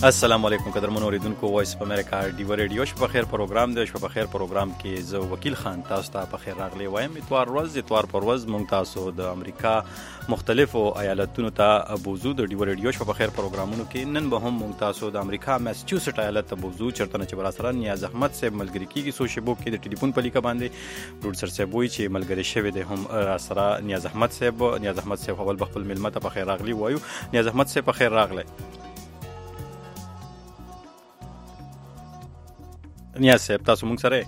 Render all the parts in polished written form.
السلام علیکم قدرمنو اوریدونکو وایس په امریکا ډیو ریډیو شپه خیر پروګرام دی. شپه خیر پروګرام کې زه وکیل خان تاسو ته په خیر راغلی وایم. اتوار پر ورځ مونږ تاسو د امریکا مختلفو ایالتونو ته بوزو د ډیو ریډیو شپه خیر پروګرامونو کې. نن به هم مونږ تاسو د امریکا ماسچوسټ ایالت ته بوزو چرته نه چې براسره نیاز احمد صاحب ملګری کیږي سو شبو کې د ټلیفون په لیکه باندې پروډوسر صاحب وایي چې ملګری شوی دی هم راسره نیاز احمد صاحب اول بخپل ملمت په خیر راغلی وایو. نیاز احمد صاحب په خیر راغلی. نیاز صاحب تاسو مونږ سره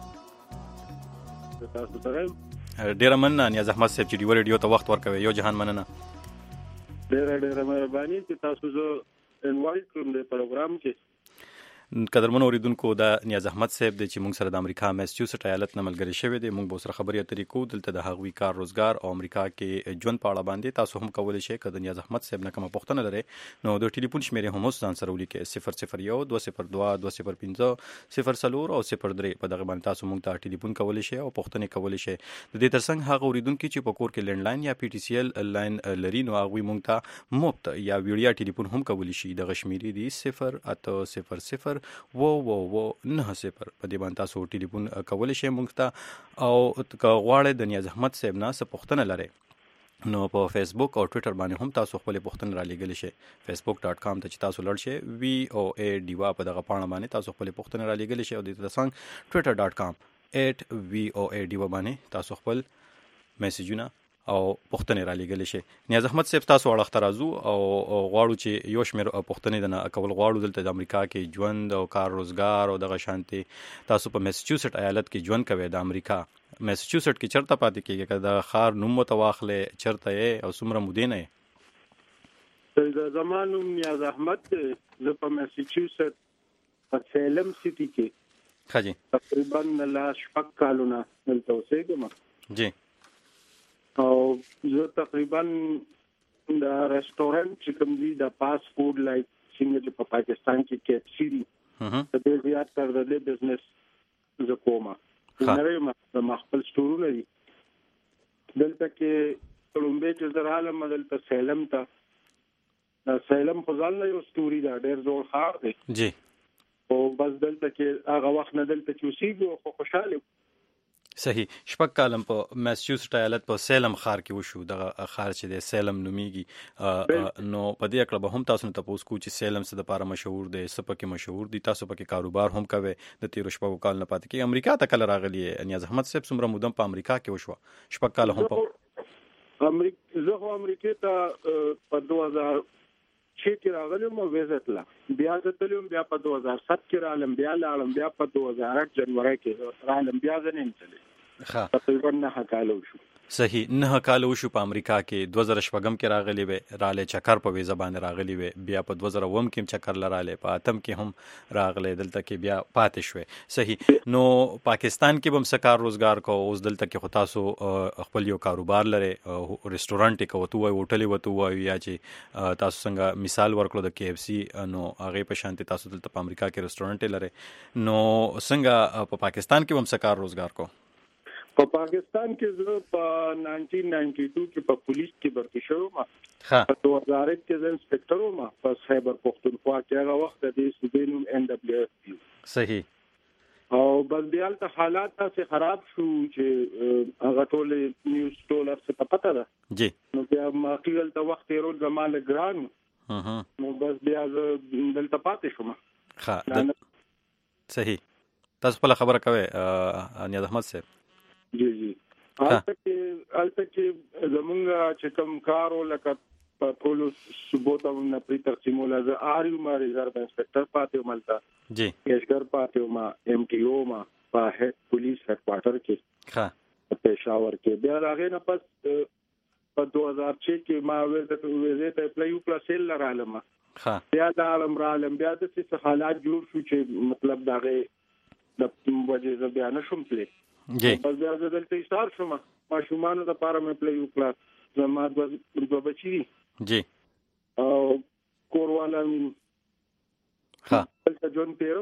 ډیره مننه نیاز احمد صاحب چې ډیو ریډیو ته وخت ورکوي. یو جهان مننه. ډیره مهرباني چې تاسو زه انوایټ کړم د پروګرام کې. قدرمنو اوریدونکو دا نیاز احمد صاحب دی چې مونږ سره د امریکا ماسچوسټ ایالت نه ملګری شوی دی. مونږ به سره خبرې اترې کوو دلته د هغوی کار روزګار او امریکا کې ژوند په اړه باندې. تاسو هم کولی شئ که د نیاز احمد صاحب نه کومه پوښتنه لرئ نو د ټلیفون شمیرې هم اوس ځان سره ولیکئ 001 202 205 0 او 03 په دغه باندې تاسو مونږ ته ټلیفون کولی شئ او پوښتنې کولی شئ. د دې ترڅنګ هغه اوریدونکي چې په کور کې لینډلاین یا پی ټی سی ایل لاین لري نو هغوی مونږ ته مفت یا ویډیا ټلیفون هم کولی شي. دغه شمیرې دي 08000 نه صفر په دې باندې تاسو ټلیفون کولی شئ مونږ ته. او که غواړئ د نیاز احمد صاحب نه څه پوښتنه لرئ نو په فیسبوک او ټویټر باندې هم تاسو خپلې پوښتنې را لېږلی شئ. facebook.com ته چې تاسو لړ شئ VOA ډیوا په دغه پاڼه باندې تاسو خپلې پوښتنې را لېږلی شئ او د ترڅنګ twitter.com @VOA ډیوا باندې تاسو خپل میسیجونه او پوښتنې را لېږلی شئ. نیاز احمد صاحب تاسو اړخ ته راځو او غواړو چې یو شمېر پوښتنې د کول غواړو دلته د امریکا کې ژوند او کار روزګار او دغه شانتي. تاسو په ماسچوسټ ایالت کې ژوند کوئ د امریکا ماسچوسټ کې چرته پاتې کېږئ که د ښار نوم ورته واخلئ چرته یې او څومره مودې نه یې؟ زما نوم نیاز احمد دی. زه په ماسچوسټ په سیلم سیټي کې ښه جي تقریبا لا 6 کالونه دلته اوسېږم جی. او زه تقریبا د ریسټورانټ چې کوم دي د فاست فود لایک څنګه چې په پاکستان کې KFC دي د دې زیات تر د بزنس زه کومه د خپل سټورونه دي دلته کې لومبه چې زه رالم دلته سیلم ته سیلم خو ځان نه یو سټوري دا ډېر زوړ ښار دی جی. او بس دلته کې هغه وخت نه دلته چې اوسېږو خو خوشحاله. صحیح. 6 کالم په ماسچوسټ ایالت په سیلم ښار کې وشو. دغه ښار چې دی سیلم نومیږي. نو په دې اړه به هم تاسو نه تپوس کوو چې سیلم څه دپاره مشهور دی څه پکې مشهور دي. تاسو پکې کاروبار هم کوئ د تېرو 6 کالو نه پاتې کېږي. امریکا ته کله راغلي نیاز احمد صاحب څومره موده په امریکا کې وشوه 6 کاله هم په زه خو امریکا ته په 2006 کې راغلم او ویزټ لا بیا ځتلم بیا په 2007 کې رالم بیا لاړم بیا په 2008 جنوري کې رالم بیا ځنیم تللی. تقریبا 9 کاله وشو. صحیح 9 کاله وشو په امریکا کې. 2014 کې راغلی وې رالی چکر په ویزه باندې راغلی وې بیا په 2009 کې چکر لرالی په 8 کې هم راغلی دلته کې بیا پاتې شوې. صحیح. نو پاکستان کې به هم څه کار روزګار کو اوس دلته کې خو تاسو خپل یو کاروبار لرئ ریسټورانټ یې کوو وایي هوټل یې وته وایو یا چې تاسو څنګه مثال ورکړو د KFC نو هغې په شانتي تاسو دلته په امریکا کې ریسټورانټ یې لرئ نو څنګه په پاکستان کې به هم څه کار روزګار کو؟ په پاکستان کې زه په 1992 کې په پولیس کې برتی شوم. په 2008 کې زه انسپکټر وم په خیبر پختونخوا کې. هغه وخت د دې صوبې نوم NWF. صحیح. او بس بیا د حالات څخه خراب شو چې هغه ټول نیوز ټول څه پته ده جی. نو بیا ما خپل د وخت یې رول زماله ګران نو بس بیا دلته پاتې شوم. صحیح. تاسو په خبره کوي نیاز احمد صاحب. جی جی. البته کې زمونږ چې کوم کارو لکه په ټول صوبو ته نه پری تقسیمول از آریو ما ریزرو انسپکټر پاتې ملتا جی کیشګر پاتې ما MTO ما په هډ پولیس هډ کوارټر کې ښه پېښور کې. بیا هغه نه پس په 2006 کې ما ویزه ته اپلای وکړ سیل لرالم. ښه بیا د عالم رالم بیا د څه حالات جوړ شو چې مطلب دغه د وجه بیا نشم تللی. جی. بس بیا زه دلته ایستار شوم. ماشومانو لپاره مې اپلای وکړه. زما دوه بچي جی او کور والا ښه دلته ژوند تېرو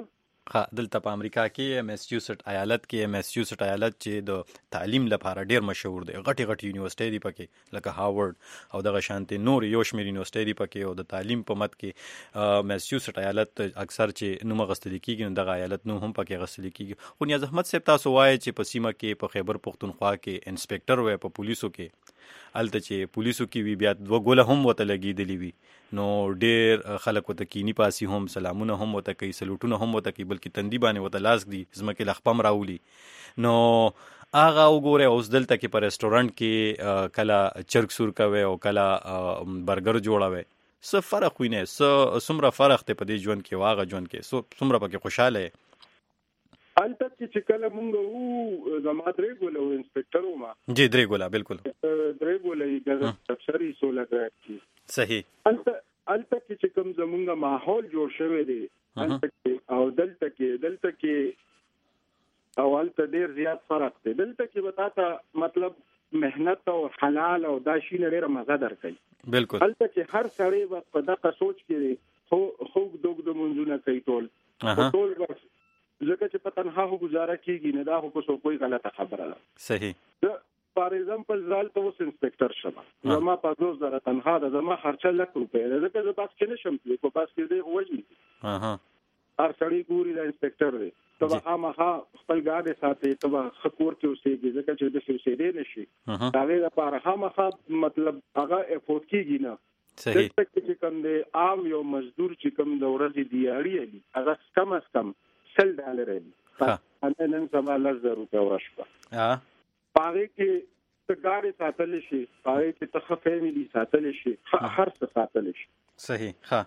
دلته په امریکا کې میسچوسټ ایالت چې د تعلیم لپاره ډیر مشهور دی. غټي یونیورسيټي دي پکې لکه هاورد او دغه شانتي نور یو شمېر یونیورسيټي دي پکې او د تعلیم په مت کې میسچوسټ ایالت اکثر چې نوم غستل کیږي نو دغه ایالت نوم هم پکې غستل کیږي. خو نیاز احمد صاحب تاسو وایي چې په سیمه کې په خیبر پختونخوا کې انسپکټر وای په پولیسو کې الته چې پولیسو کې وی بیا دوه ګوله هم وته لګېدلی وي نو ډیر خلک وته کینی پاسي هم سلامونه هم وته کوي سلوټونه هم وته کوي بلکې تندی باندې وته لاس دی زمکه لخپم راولي. نو هغه وګوره اوس دلته کې په ریسټورانټ کې کله چرګ سور کوي او کله برګر جوړوي څه فرق ویني څومره فرق ته په دې ژوند کې واغه ژوند کې څومره پکې خوشاله البته چې کله مونږ زما درې ګوله انسپکټر وما جی درې ګوله بالکل درې ګوله یې افسري سوله کوي صحیح البته چې کوم زمونږ ماحول جوړ شوی دی او دلته کې اولته ډیر زیات فرق دی. دلته کې وتاته مطلب مهنت او حلال او دا شی نه ډیر مزه درکړي بالکل. البته چې هر سړی په دغه سوچ کې خو دوګ د منځونه کوي ټول بس ځکه چې په تنها هو گزاره کیږي نه دا خو څه کوئی غلطه خبره ده. صحیح. فار ایگزامپل زال ته اوس انسپکټر شمه زما په 2000 تنها ده زما خرچه لک روپے ده ځکه زه بس کې نشم په بس کې دی وځي هر سړی ګوري د انسپکټر دی تبا هغه خپل ګاډي ساتي تبا خکور کې اوسېږي ځکه چې د اوسېدې نشي دا غیر لپاره هغه مطلب هغه افورت کیږي نه. صحیح. چې کوم دی عام یو مزدور چې کوم د ورځې دیاري دی هغه کم از کم $10 دی نن سبا $10 ورشپه پاره کې ته ګاډي ساتل شي پاره کې ته فیملی ساتل شي هر څه ساتل شي. صحیح. ها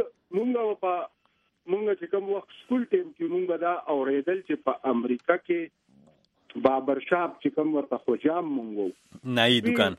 مونږ چې کوم وخت سکول ټیم کې مونږ دا اوریدل چې په امریکا کې بابر شاپ چې کوم ورته خوجام مونږ نای دکان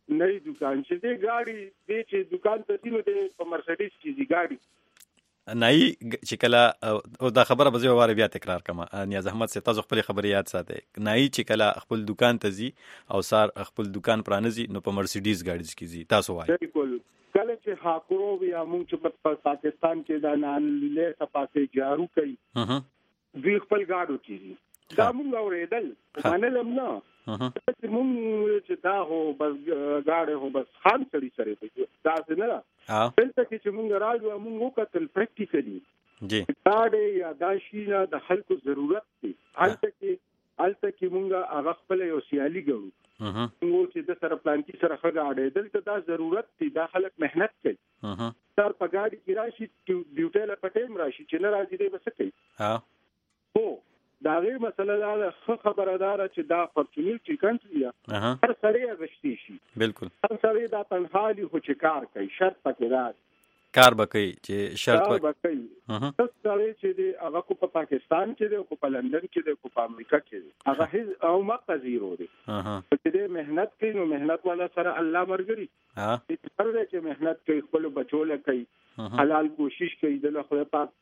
چې دې ګاډي دې چې دکان ته تینو ته په مرسيډیز کې دي ګاډي نای چې کله او دا خبره به زه واره بیا تکرار کوم نیاز احمد سي تاسو خپل خبرې یاد ساتئ نای چې کله خپل دکان ته زی او سار خپل دکان پرانځي نو په مرسيډیز ګاډي کې زی تاسو وایي بالکل کله چې هاکرو یا مونږ چې په پاکستان کې دا نان له صفاته جارو کوي دوی خپل ګاډو کې دا مونږ اوریدل منلم نه چې مونږ چې دا هو بس ګاډي هو بس خان سړي سره دی دا څنګه دلته کې چې مونږ راځو مونږ وکتل پریکټیکلی جی ګاډي یا دا شي نه د خلکو ضرورت دی البته کې مونږ هغه خپل یو سیالي ګورو مونږ چې د سره پلان کې سره خګاډي دلته دا ضرورت دی دا خلک مهنت کوي تر په ګاډي کې راشي ډیوټي لا پټیم راشي چې نه راځي دی بس کوي هو دا غیر مسله دا خبردار چې دا فورچونیل چې کنټري هر سړی غشتي شي بالکل هر سړی دا تنهالي خو چې کار کوي شرط پکې دا کار بکوي چې شرط بکوي تاسو سړی چې دی هغه کو په پاکستان کې دی کو په لندن کې دی کو په امریکا کې دی هغه هیڅ او مقه زیرو دی چې دې مهنت کوي نو مهنت والا سره الله مرګري هر دې چې مهنت کوي خپل بچو له کوي حلال کوشش کوي د خپل پاک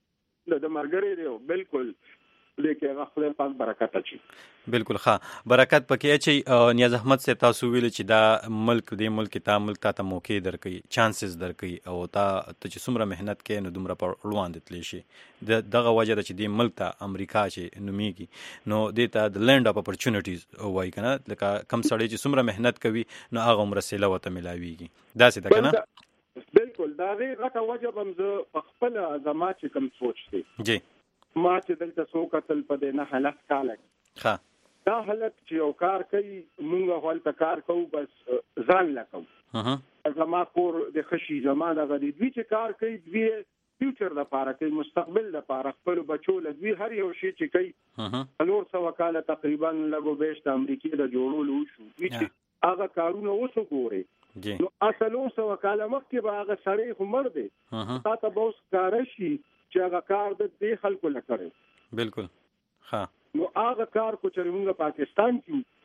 د مرګري دی بالکل لیکه هغه خپل پاک برکت اچي بالکل ښه برکت پکې اچي. نیاز احمد صاحب تاسو ویل چې دا ملک ته موقع درکې چانسز درکې او تا ته چې څومره مهنت کې نو دومره پر روان دي شي دغه وجه چې د ملک ته امریکا چې نوميږي نو د ته د لند اپ اپورچونټیز وای کنه لکه کم سړی چې څومره مهنت کوي نو هغه عمر سره وته ملاويږي دا څه ده کنه بالکل دا غټه وجه بم خپل زما چې کم سوچ دي جی ما چې دلته سو قتل په دې نه حالت کاله دا حالت چې یو کار کوي مونږ هلته کار کوو بس ځان لکو زما کور د خشي زما دغه دوی چې کار کوي دوی فیوچر لپاره کوي مستقبل لپاره خپل بچو له دوی هر یو شی چې کوي نور څو وکاله تقریبا لګو بیش د امریکای د جوړولو شو دوی چې هغه کارونه اوسو ګوري نو اصلو څو وکاله مخکې به هغه سړی همر دی تاسو به اوس کار شي چې هغه کار د دې خلکو لکړي بالکل ها نو هغه کار کو چې موږ پاکستان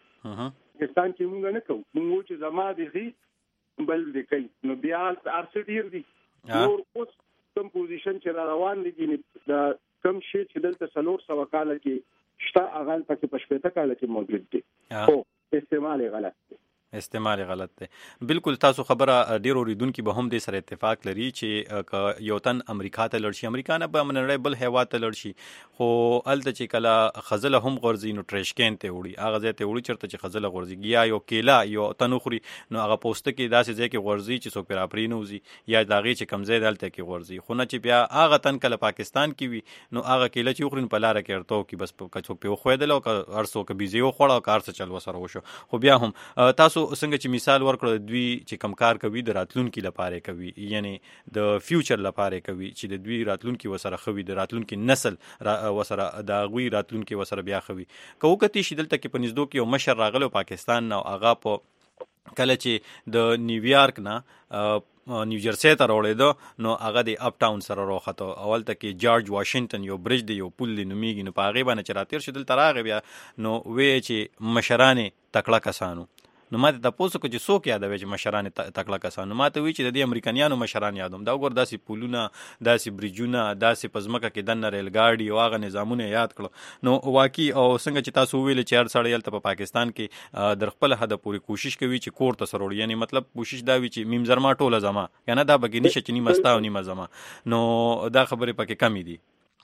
کې موږ نه کوو موږ چې زما دي بل دې کوي نو بیا ارسډیر دي نور اوس کوم پوزیشن چې روان دي دا کم شي چې دلته سلور سو وکاله کې شته هغه پکې پښپېته کاله کې موجود دي او استعمال غلط دی استعمال غلط دی. بالکل تاسو خبره ډیر اوریدونکو به هم د سره اتفاق لري چې یو تن امریکا ته لړشي، امریکا نه به منړی بل هیواد ته لړشي، خو الته چې کله خزله هم غورځي نو ټریشکین ته وړي، هغه ځای ته وړي چرته چې خزله غورځي، یا یو کیلا یو تن خوري نو هغه پوسټ کې داسې ځای کې غورځي چې څوک پر اپرین وزي، یا داغي چې کمزې دلته کې غورځي، خو نه چې بیا هغه تن کله پاکستان کې وي نو هغه کیلا چې خوري په لار کې ارتو کې بس څوک په خو دل او ارسو کې بيزي خو خړ او کار څه چل وسره وشو. خو بیا هم تاسو څنګه چې مثال ورکړو دوی چې کم کار کوي د راتلونکو لپاره کوي، یعنی د فیوچر لپاره کوي چې د دوی راتلونکو وسره خوي، د راتلونکو نسل وسره د غوي راتلونکو وسره بیا خوي. کوکتی شیدل ته کې پنځدو کې یو مشر راغلو پاکستان نو هغه په کله چې د نیویارک نه نیوجرسی ته راوړېده نو هغه د اپ ټاون سره راوخته، اول ته کې جارج واشنگټن یو برج دی، یو پل دی نومیږي، نو په هغې باندې چې راتېر شو دلته راغی بیا نو وی چې مشران تکړه کسانو، نو ما ته تاسو کو چې څوک یادوي چې مشران تکړه کسانو، ما ته وی چې د دې امریکایانو مشران یادوم، دا وګور داسې پولونه، داسې بریجونه، داسې پزمکه کې دنه ریل ګاډي او هغه نظامونه یاد کړو. نو واقعي او څنګه چې تاسو ویل چې هر سړی هلته په پاکستان کې در خپل حد پورې کوشش کوي چې کور ته سروړي، یعنی مطلب کوشش دا وي چې میم زرما ټوله زما کنه دا بګی نشه چې نیمه ستا او نیمه زما، نو دا خبرې پکې کمی دي.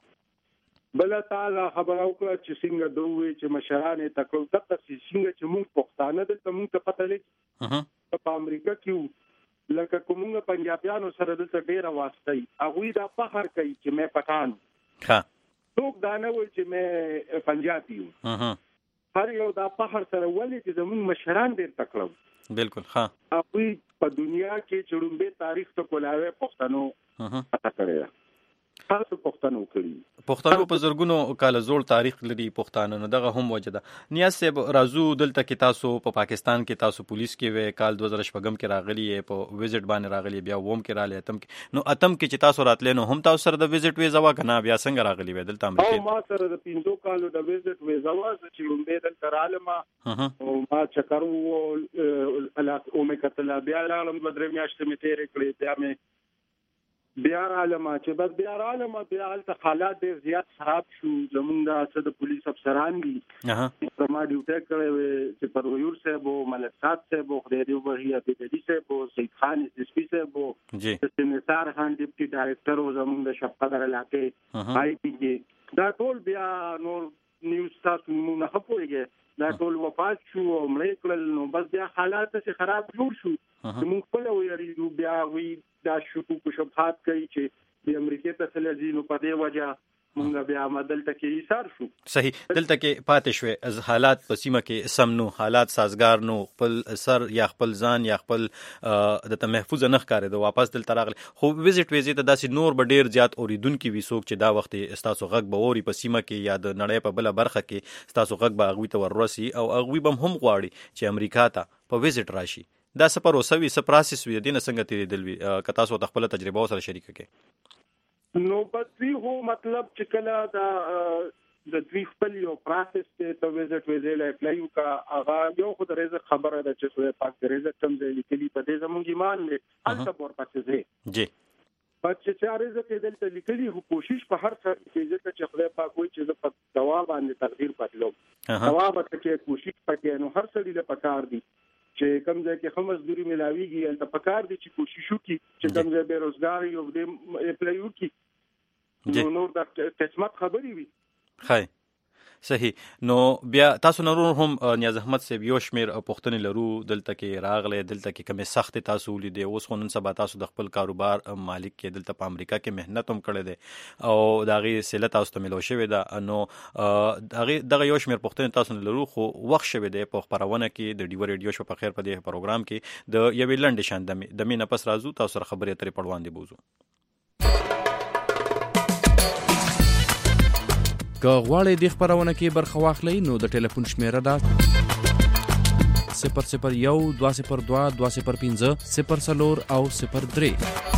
بل تعالی خبر او کړ چې څنګه دوی چې مشران تکړه دغه څنګه چې موږ پښتانه دلته موږ ته پته لګي په امریکا کې لکه کومه پنجابیانو سره دلته ډیره واسطه هغه دا فخر کوي چې مې پټان ها څوک دا نه وایي چې مې پنجابي یم، هر یو دا فخر سره ولې چې زموږ مشران ډیر تکړه. بالکل ها هغه په دنیا کې چړومبه تاریخ ته کولاوي پښتنو پته کړی، تاسو پښتنو کړی، پښتنو په زرګونو کال زوړ تاریخ لري پښتانه، نو دغه هم وجه ده. نیاز صاحب راځو دلته کې تاسو په پاکستان کې تاسو پولیس کې وې، کال 2014 کې راغلی په ویزټ باندې راغلی، بیا ووم کې راغلی، اتم کې نو اتم کې چې تاسو راتلې نو هم تاسو سره د ویزټ ویزا وکنه بیا څنګه راغلی وې دلته امریکا؟ ما سره د 5 کالو د ویزټ ویزا واز چې لومبه دلته رالم او ما چکر وو او مې کتل بیا رالم بدر میاشتې مې تیر کړې، بیا مې بیا عالم چې بس بیا عالم بیا حالت حالات ډیر زیات خراب شو، زمونږ د پولیس افسران دي ما ډیوټي کړې چې پرویور صاحب او ملک صاحب صاحب او خدای دې وبخښي ابي صاحب او سید خان اسپی صاحب او سنتار خان ډیپټي ډایرکټر او زمونږ د شپقدر علاقې آی پی کې دا ټول بیا نور نیوز تاسو نه خپويږي، دا ټول وفات شو او مړ کړل، نو بس بیا حالات څه خراب جوړ شو، موږ په لوري بیا وی دا شکو کو شبهات کوي چې د امریکا ته تللی نو په دې وجه مونږ بیا مدل ته ایثار شو. صحیح، دلته کې پاتې شوې از حالات په سیمه کې سم نو، حالات سازگار نو، خپل سر یا خپل ځان یا خپل د محفوظ نه ښکارې د واپس دلته راغلی. خو ویزټ ته داسې نور به ډیر زیات اوریدونکي وي څوک چې دا وخت ستاسو غږ به اوري په سیمه کې یا د نړۍ په بله برخه کې ستاسو غږ به هغوی ته وررسي او هغوی به هم غواړي چې امریکا ته په ویزټ راشي. دا سفر وسوي څه پروسس وي دینه څنګه تیریدل وي که تاسو د خپل تجربه سره شریک کړئ؟ نو بس هو مطلب چې کله دا د دوی خپل یو پروسس ته ویزټ ویزل اپلای وکا هغه یو خو د رزق خبره ده چې سوی پاک د رزق کم ځای لیکلي په دې زموږ ایمان له هلته ور پاتې دي جی پات چې رزق دلته لیکلي هو کوشش په هر څه کې چې خدای پاک وایي چې په دوا باندې تقدیر بدلو دوا به کې کوشش پکې نو هر څه دې پکار دي چې کوم ځای کې خمس دوری ملاويږي البته پکار دي چې کوشش وکړي چې کوم ځای بیروزګاری یو دې اپلای وکړي نو نور د قسمت خبري وي. خای صحیح، نو بیا تاسو نور هم نیاز احمد صاحب یو شمیر پښتنې لرو دلته کې راغله، دلته کې کومه سخت تاسو لیدې، اوس خو نن سبا تاسو د خپل کاروبار مالک کې دلته په امریکا کې مهنت هم کړې ده او داغي سله تاسو ته ملو شوې ده، نو دغه یو شمیر پښتنې تاسو لرو خو وخت شوې ده په خبرونه کې د ډیو ریډیو شو په خیر په دې پروګرام کې د یوې لنډ شان د مینه پس راځو تاسو سره خبرې اترې پړوان دی بوزو. که غواړئ د خبرونه کې برخه واخلئ نو د ټلیفون شمیره ده 001 202 205 04 او 03.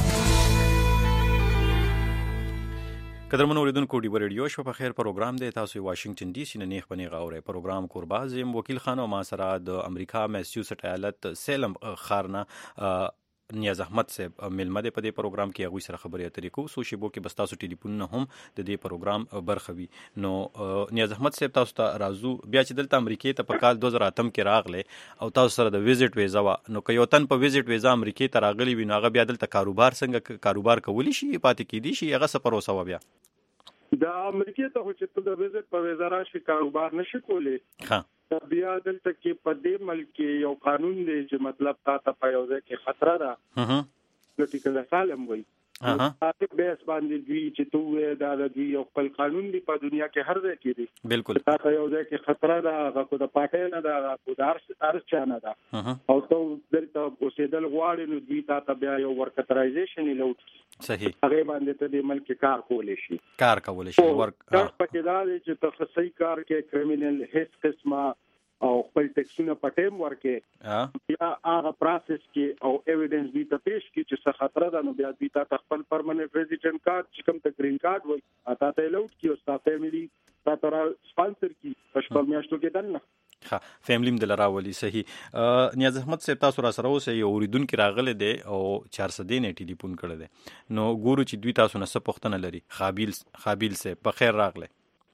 قدرمنو اوریدونکو ډیو ریډیو شو په خیر پروګرام دی، تاسو واشنگټن ډي سي نه نیخ بنی غوړې پروګرام کورباز یم وکیل خان او ما سره د امریکا میسچوسټ ایالت سیلم خارنه نیاز احمد صاحب ملمه د په دې پروګرام کې هغه سره خبرې اترې کو سو شیبو کې بس تاسو ټلیفون نه هم د دې پروګرام برخه وي. نو نیاز احمد صاحب تاسو ته راځو بیا چې دلته امریکای ته په کال 2008 کې راغله او تاسو سره د ویزټ ویزا وا. نو که یو تن په ویزټ ویزا امریکای ته راغلی وي نو هغه بیا دلته کاروبار کولی شي پاتې کیدی شي هغه سفر وسو بیا د امریکای ته چې د ویزټ په ویزا راشي کاروبار نشي کولی. ها بیا دلته کې په دې ملک یو قانون دی چې مطلب تاسو په یو ځای کې خطر ده نو ټیکل سالم وي تاسو به اس باندې دوی چې توه دا د دوی یو خپل قانون دی په دنیا کې هر ځای کې دی. بالکل تاسو یو ځای کې خطر ده هغه کو د پټه نه ده هغه کو د ارس چانه ده او ته دلته اوسېدل غواړي نو دوی تاسو بیا یو ورکټرایزیشن لوټ صحیح هغه باندې ته د ملک کار کولای شي ورک پکې دا چې تخصصي کار کې کریمینل هیڅ قسمه او خپل ټیکسونه پټیم ورکه بیا هغه پروسس کې او ایویډنس دې ته پیش کی چې څه خطر ده نو بیا دې ته خپل پرمننت ریزیډنٹ کارت چې کوم ته گرین کارت وای اته ته لوټ کی او ستا فیملی تاسو سپانسر کی پښپل میاشتو کې دنه ها فیملی مدل راولي. صحیح نیاز احمد صاحب تاسو را سره اوسه یو اوریدونکو راغله دي او 400 نه ټلیفون کړل دي نو ګورو چې دوی تاسو نه څه پوښتنه لري. خابیل صاحب په خیر راغله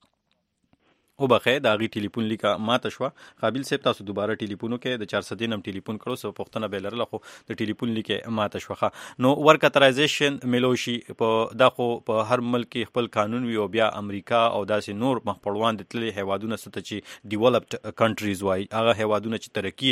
او بخیر دا غي ټلیفون لیکا ماته شو. قابل صاحب تاسو دوباره ټلیفونو کې د 400 نم ټلیفون کړو سو پښتنه به لرله خو د ټلیفون لیکه ماته شو. نو ورکټرایزیشن ملوشي په دغه په هر ملک خپل قانون وی او بیا امریکا او داسې نور مخپړوان د تللی هیوادونه ست چې ډیولپډ کنټریز وای هغه هیوادونه چې ترقی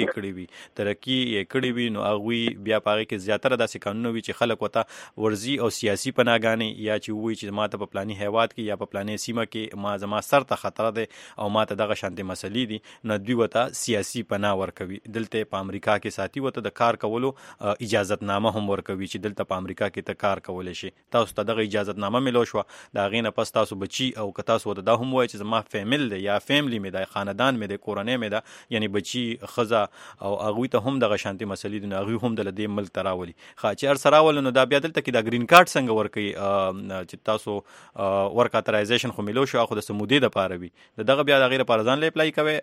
کړی وي نو هغه بیا پاره کې زیاتره داسې قانون وی چې خلک وته ورزي او سیاسي پناهګانی یا چې وی چې ماته په پلاني هیواد کې یا په پلاني سیمه کې ما زما سر ته خطر ده او ماته دغه شانتي مسلې دي نو دوی وته سیاسي پناه ورکوي. دلته په امریکا کې ساتي وته د کار کولو اجازت نامه هم ورکوي چې دلته په امریکا کې ته کار کولای شي. تاسو ته دغه اجازت نامه ملو شو دا غینه پس تاسو بچي او که تاسو وته دا هم وای چې زما فیمل دی یا فیملی مې دی خاندان مې دی کورنۍ مې دی یعنی بچي خزه او هغه ته هم دغه شانتي مسلې دي هغه هم د دې ملک تراولي. چې هر سراول نو دا بیا دلته کې د گرین کارت څنګه ورکوي چې تاسو ورکټرایزیشن خو ملو شو خو د سمودې د پاره وي دغه بیا د غیر پارزان له اپلای کوي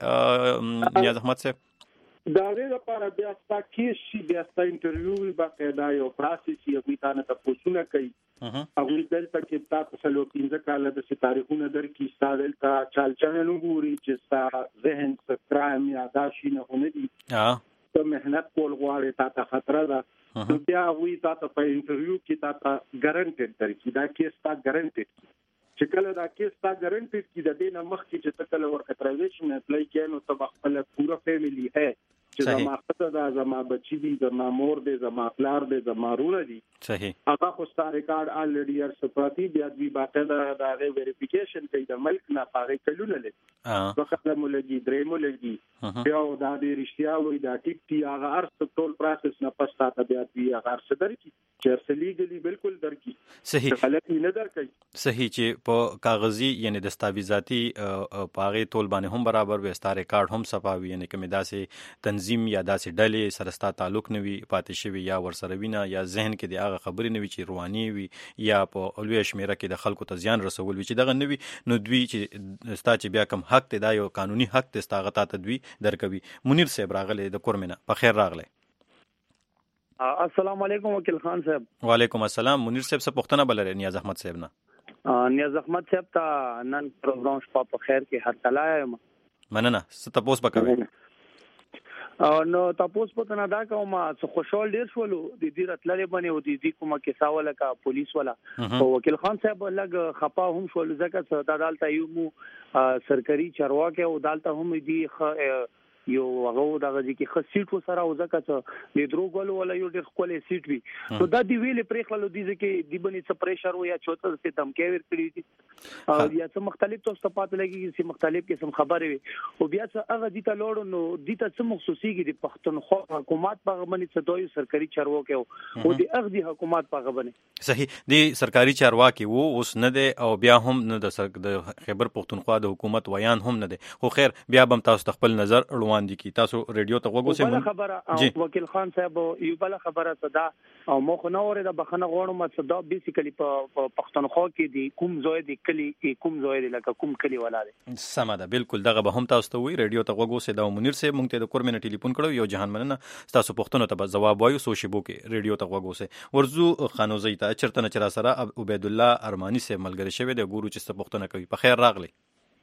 نیاز احمد صاحب دا غیر لپاره بیا تاسو کې شي بیا تاسو انټرویو باقاعده یو پروسس یې ویتانه تاسو نه کوي هغه دلته کې تاسو سلو 15 کال د تاریخونو درکې ستاسو ته چال چلن وګوري چې تاسو ذهن څخه کرائم یا داشي نه ونه دي ته مهنت کول غواړي تاسو خطر ده نو بیا وی تاسو په انټرویو کې تاسو ګارانټیډ درکې دا کې تاسو ګارانټیډ چې کله دا کیس تا ګارانټیډ کی د دې نه مخکې چې ته کله ورکټرایزیشن اپلای کړې نو ته خپل پورا فیملی ہے چې زما خطه دا زما بچی دي زما مور دي زما پلار دي زما رونه دي صحیح هغه خو ستاره ریکارډ الریډي ار سپراتی بیا دوی باقاعده دا ویریفیکیشن کوي د ملک نه پاره کلونه لې وخت مولګي درې مولګي بیا دا د رښتیا وي دا ټیک تی هغه ارس ټول پروسس نه پستا ته بیا دوی هغه ارس درکې چې ارسلیګلی بالکل درکې صحیح غلطي نه درکې صحیح چې په کاغذي یعنی دستاویزاتي پاغه ټول باندې هم برابر وي ستاره ریکارډ هم صفاوي یعنی کومه داسې تنظیم یا داسې ډلې سره ستا تعلق نه وي پاتې شوی یا ورسره وینا یا ذهن کې د هغه خبرې نه وي چې رواني وي یا په اولوی شمیره کې د خلکو ته زیان رسول وي چې دغه نه وي نو دوی چې ستا چې بیا کوم حق ته دا یو قانوني حق ته ستاغه ته دوی درکوي. منیر صاحب راغله د کورمنه په خیر راغله. السلام علیکم وکیل خان صاحب. وعلیکم السلام. منیر صاحب څه پوښتنه بلره نیاز احمد صاحب نه نیاز احمد صاحب ته نن پروګرام شپه په خیر کې هر تلایم مننه ست تاسو پکوي نو تاسو په نه دا کوم څه خوشحال ډیر شولو د دې راتللې باندې او د دې کومه کیسه ولا کا پولیس ولا وکیل خان صاحب لګ خپا هم شول ځکه چې د عدالت یو سرکاري چارواکي او عدالت هم دي یو هغه دغه چې خسیټ وسره او ځکه چې د دروغولو ولا یو ډېر خپل سیټ وي نو دا دی ویلې پرېخلو دي چې دی بنې څه پریشر و یا چوته څه دمکې ور کړی دي یا څه مختلف توسط پات لګي چې مختلف قسم خبرې وي او بیا څه هغه دي ته لوړ نو دي ته څه مخصوصي کې د پښتونخوا حکومت په غمنې څه دوی سرکاري چارواکي او د اغدي حکومت په غبنې صحیح دی سرکاري چارواکي وو اوس نه دی او بیا هم نه د خیبر پښتونخوا د حکومت ویان هم نه دی خو خیر بیا بم تاسو خپل نظر روان دي کی تاسو ریډیو ته وګورئ بل خبره وکیل خان صاحب یو بل خبره صدا او مخ نو ور د بخنه غوړم صدا بیسیکلی په پښتونخوا کې دي کوم زوی دي کلی کوم زوی دي لکه کوم کلی ولاده سم ده بالکل دغه به هم تاسو ته وی ریډیو ته وګورئ دا منیر صاحب مونږ ته د کورمنه ټلیفون کړو یو جهان مننه تاسو پښتون ته جواب وایو سو شیبو کې ریډیو ته وګورئ ورزو خانوزی ته چرته نه چر سره عبید الله ارمانی صاحب ملګری شوی د ګورو چې پښتون کوي په خیر راغلی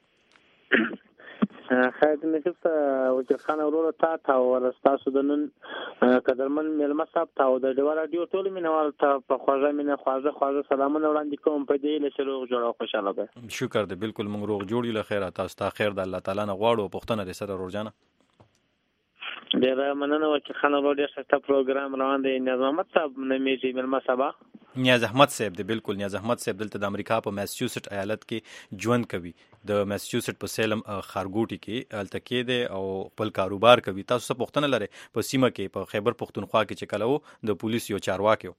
خیر دې چې وکیل خان ورور ته ورستاسو د نن قدرمن ملما صاحب ته د ډیو رادیو ټول مینوال ته په خوږه مینه خوازه سلامونه وړاندې کوم په دې له شروع جوړه خوشاله به شکر دې بالکل موږ روغ جوړ یو خیر تاسو ته خیر د الله تعالی نه غواړو پښتون دې سره ورجانه ډیر مننه وکیل خان ورور ډیر ښه پروګرام روان دی نیاز محمد صاحب نمیږي ملما صاحب نیاز احمد صاحب دی بالکل نیاز احمد صاحب دلته د امریکا په میساچوسټ ایالت کې ژوند کوي د میساچوسټ په سیلم خارګوټي کې الته کې دی او خپل کاروبار کوي تاسو څه پوښتنه لرئ په سیمه کې په خیبر پښتونخوا کې چې کله د پولیس یو چارواکي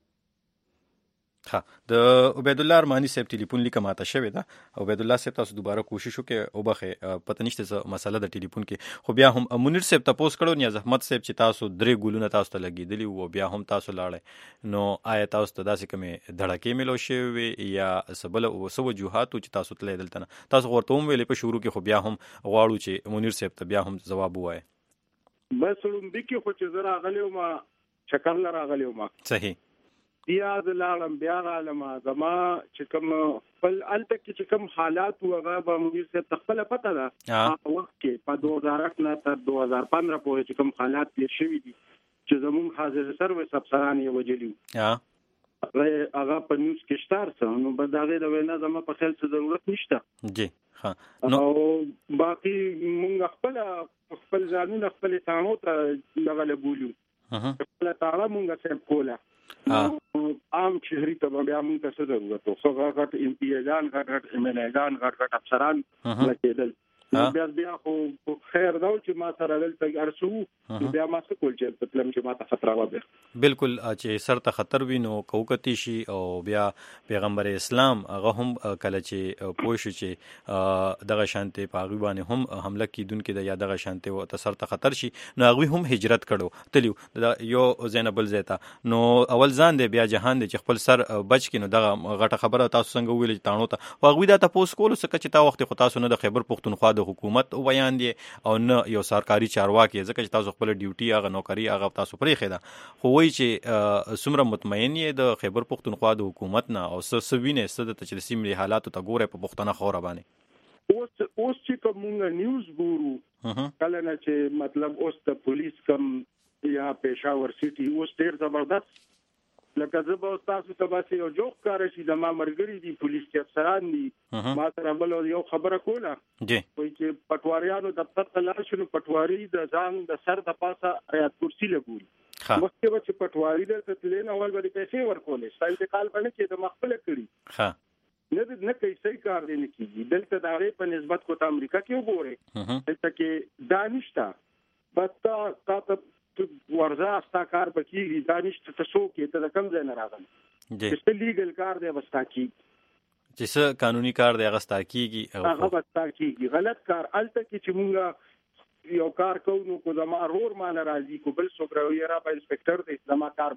ها د عبید الله ارمانی صاحب ټلیفون لیکه ماته شوی دا عبید الله صاحب تاسو دوباره کوشش وکړئ او بخې پته نشته څه مسله د ټلیفون کې خو بیا هم منیر صاحب تاسو کړو نیاز احمد صاحب چې تاسو درې ګولونه تاسو ته لګیدلی او بیا هم تاسو لاړې نو آیا تاسو ته داسې کومه دړکې ملو شوی یا سبل او سو وجوهات چې تاسو ته لیدل تنه تاسو ورته هم ویلې په شروع کې خو بیا هم غواړو چې منیر صاحب ته بیا هم جواب وایي بس لومبي کې خو چې زرا غلیو ما شکر لرا غلیو ما صحیح بیا د لاړم بیا غالم زما چې کوم بل الته کې چې کوم حالات وغه به موږ څه تخپل پته ده هغه وخت کې په 2008 نه تر 2015 پورې چې کوم حالات پیښ شوي دي چې زموږ حاضر سرویس افسران یې وجلیو هغه په نیوز کې شتار څه نو به داغه د وینا زما په خیال څه ضرورت نشته جی ها نو باقي موږ خپل ځانونه خپل تانو ته لغله بولیو خپل تاړه موږ څه کوله عام شهري ته بیا موږ څه ضرورت او غټ ام پی ایګان غټ ام ال ایګان غټ افسران لکېدل بیا خو خیر دا چې ما سره دلته ارسو بیا ما څه کول چې پتلم چې ما ته خطر راوړي بالکل چې سر ته خطر وینو کوکتی شي او بیا پیغمبر اسلام هغه هم کله چې پوه شو چې دغه شانته پاغي باندې هم حمله کیدونکو د یا دغه شانته او سر ته خطر شي نو هغه هم هجرت کړو تلیو یو زینب الزیتا نو اول ځان دی بیا جهان دی چې خپل سر بچ کینو دغه غټه خبره تاسو څنګه ویل تانو ته واغوی دا تاسو کول څه چې تا وخت خو تاسو نه د خیبر پښتونخوا حکومت بیان دی او نه یو سرکاري چارواکي ځکه چې تاسو خپل ډیوټي هغه نوکری هغه تاسو پرې خېدا خو وایي چې سمره مطمئن یې د خیبر پښتونخوا د حکومت نه او سوینه ست ته چې سیمې حالات ته ګوره په پښتنه خوره باندې اوس چې کومه نیوز ګورو کله نه چې مطلب اوس د پولیس کم یا پېښور سيټي اوس ډېر زبردست لکه زه به تاسو ته باسي یو جوخ کار شي د ما مرګري دي پولیس کې افسران دي ما سره بل یو خبره کوله جی وایي چې پټواریانو دفتر ته لاړ شنو پټواری د ځان د سر د پاسه آیات کرسي لګول مخکې به چې پټواری د تلین اول به پیسې ورکولې ستاسو انتقال باندې چې د مخبل کړی ها نه کوي صحیح کار دی نه کیږي دلته دا غي په نسبت کو ته امریکا کې وګوره دلته کې دانشتا بس تا ورزه استا کار پکې دانش ته تاسو کې ته کم ځای نه راغلی چې لیګل کار دی وستا کی چې څه قانوني کار دی غستا کیږي هغه وستا کیږي غلط کار الته کې چې مونږ یو کار کوو نو کو زما رور مان راځي کو بل څوک راوي را په انسپکټر دی زما کار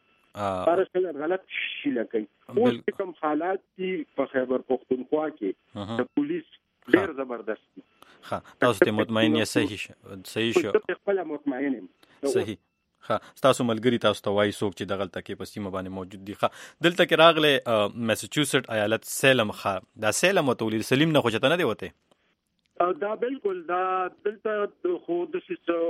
بکی پرسل غلط شي لکه اوس کوم حالات دي په خیبر پښتونخوا کې د پولیس ډېر زبردست ها تاسو ته مطمئن یې صحیح شو خپل مطمئن یم صحیح ها تاسو ملګری تاسو ته وایي څوک چې دغلته کې په سیمه باندې موجود دي ښه دلته کې راغله میساچوسټ ایالت سیلم ښه دا سیلم او تولید سلیم نه خوشته نه دی وته دا بالکل دا دلته خو د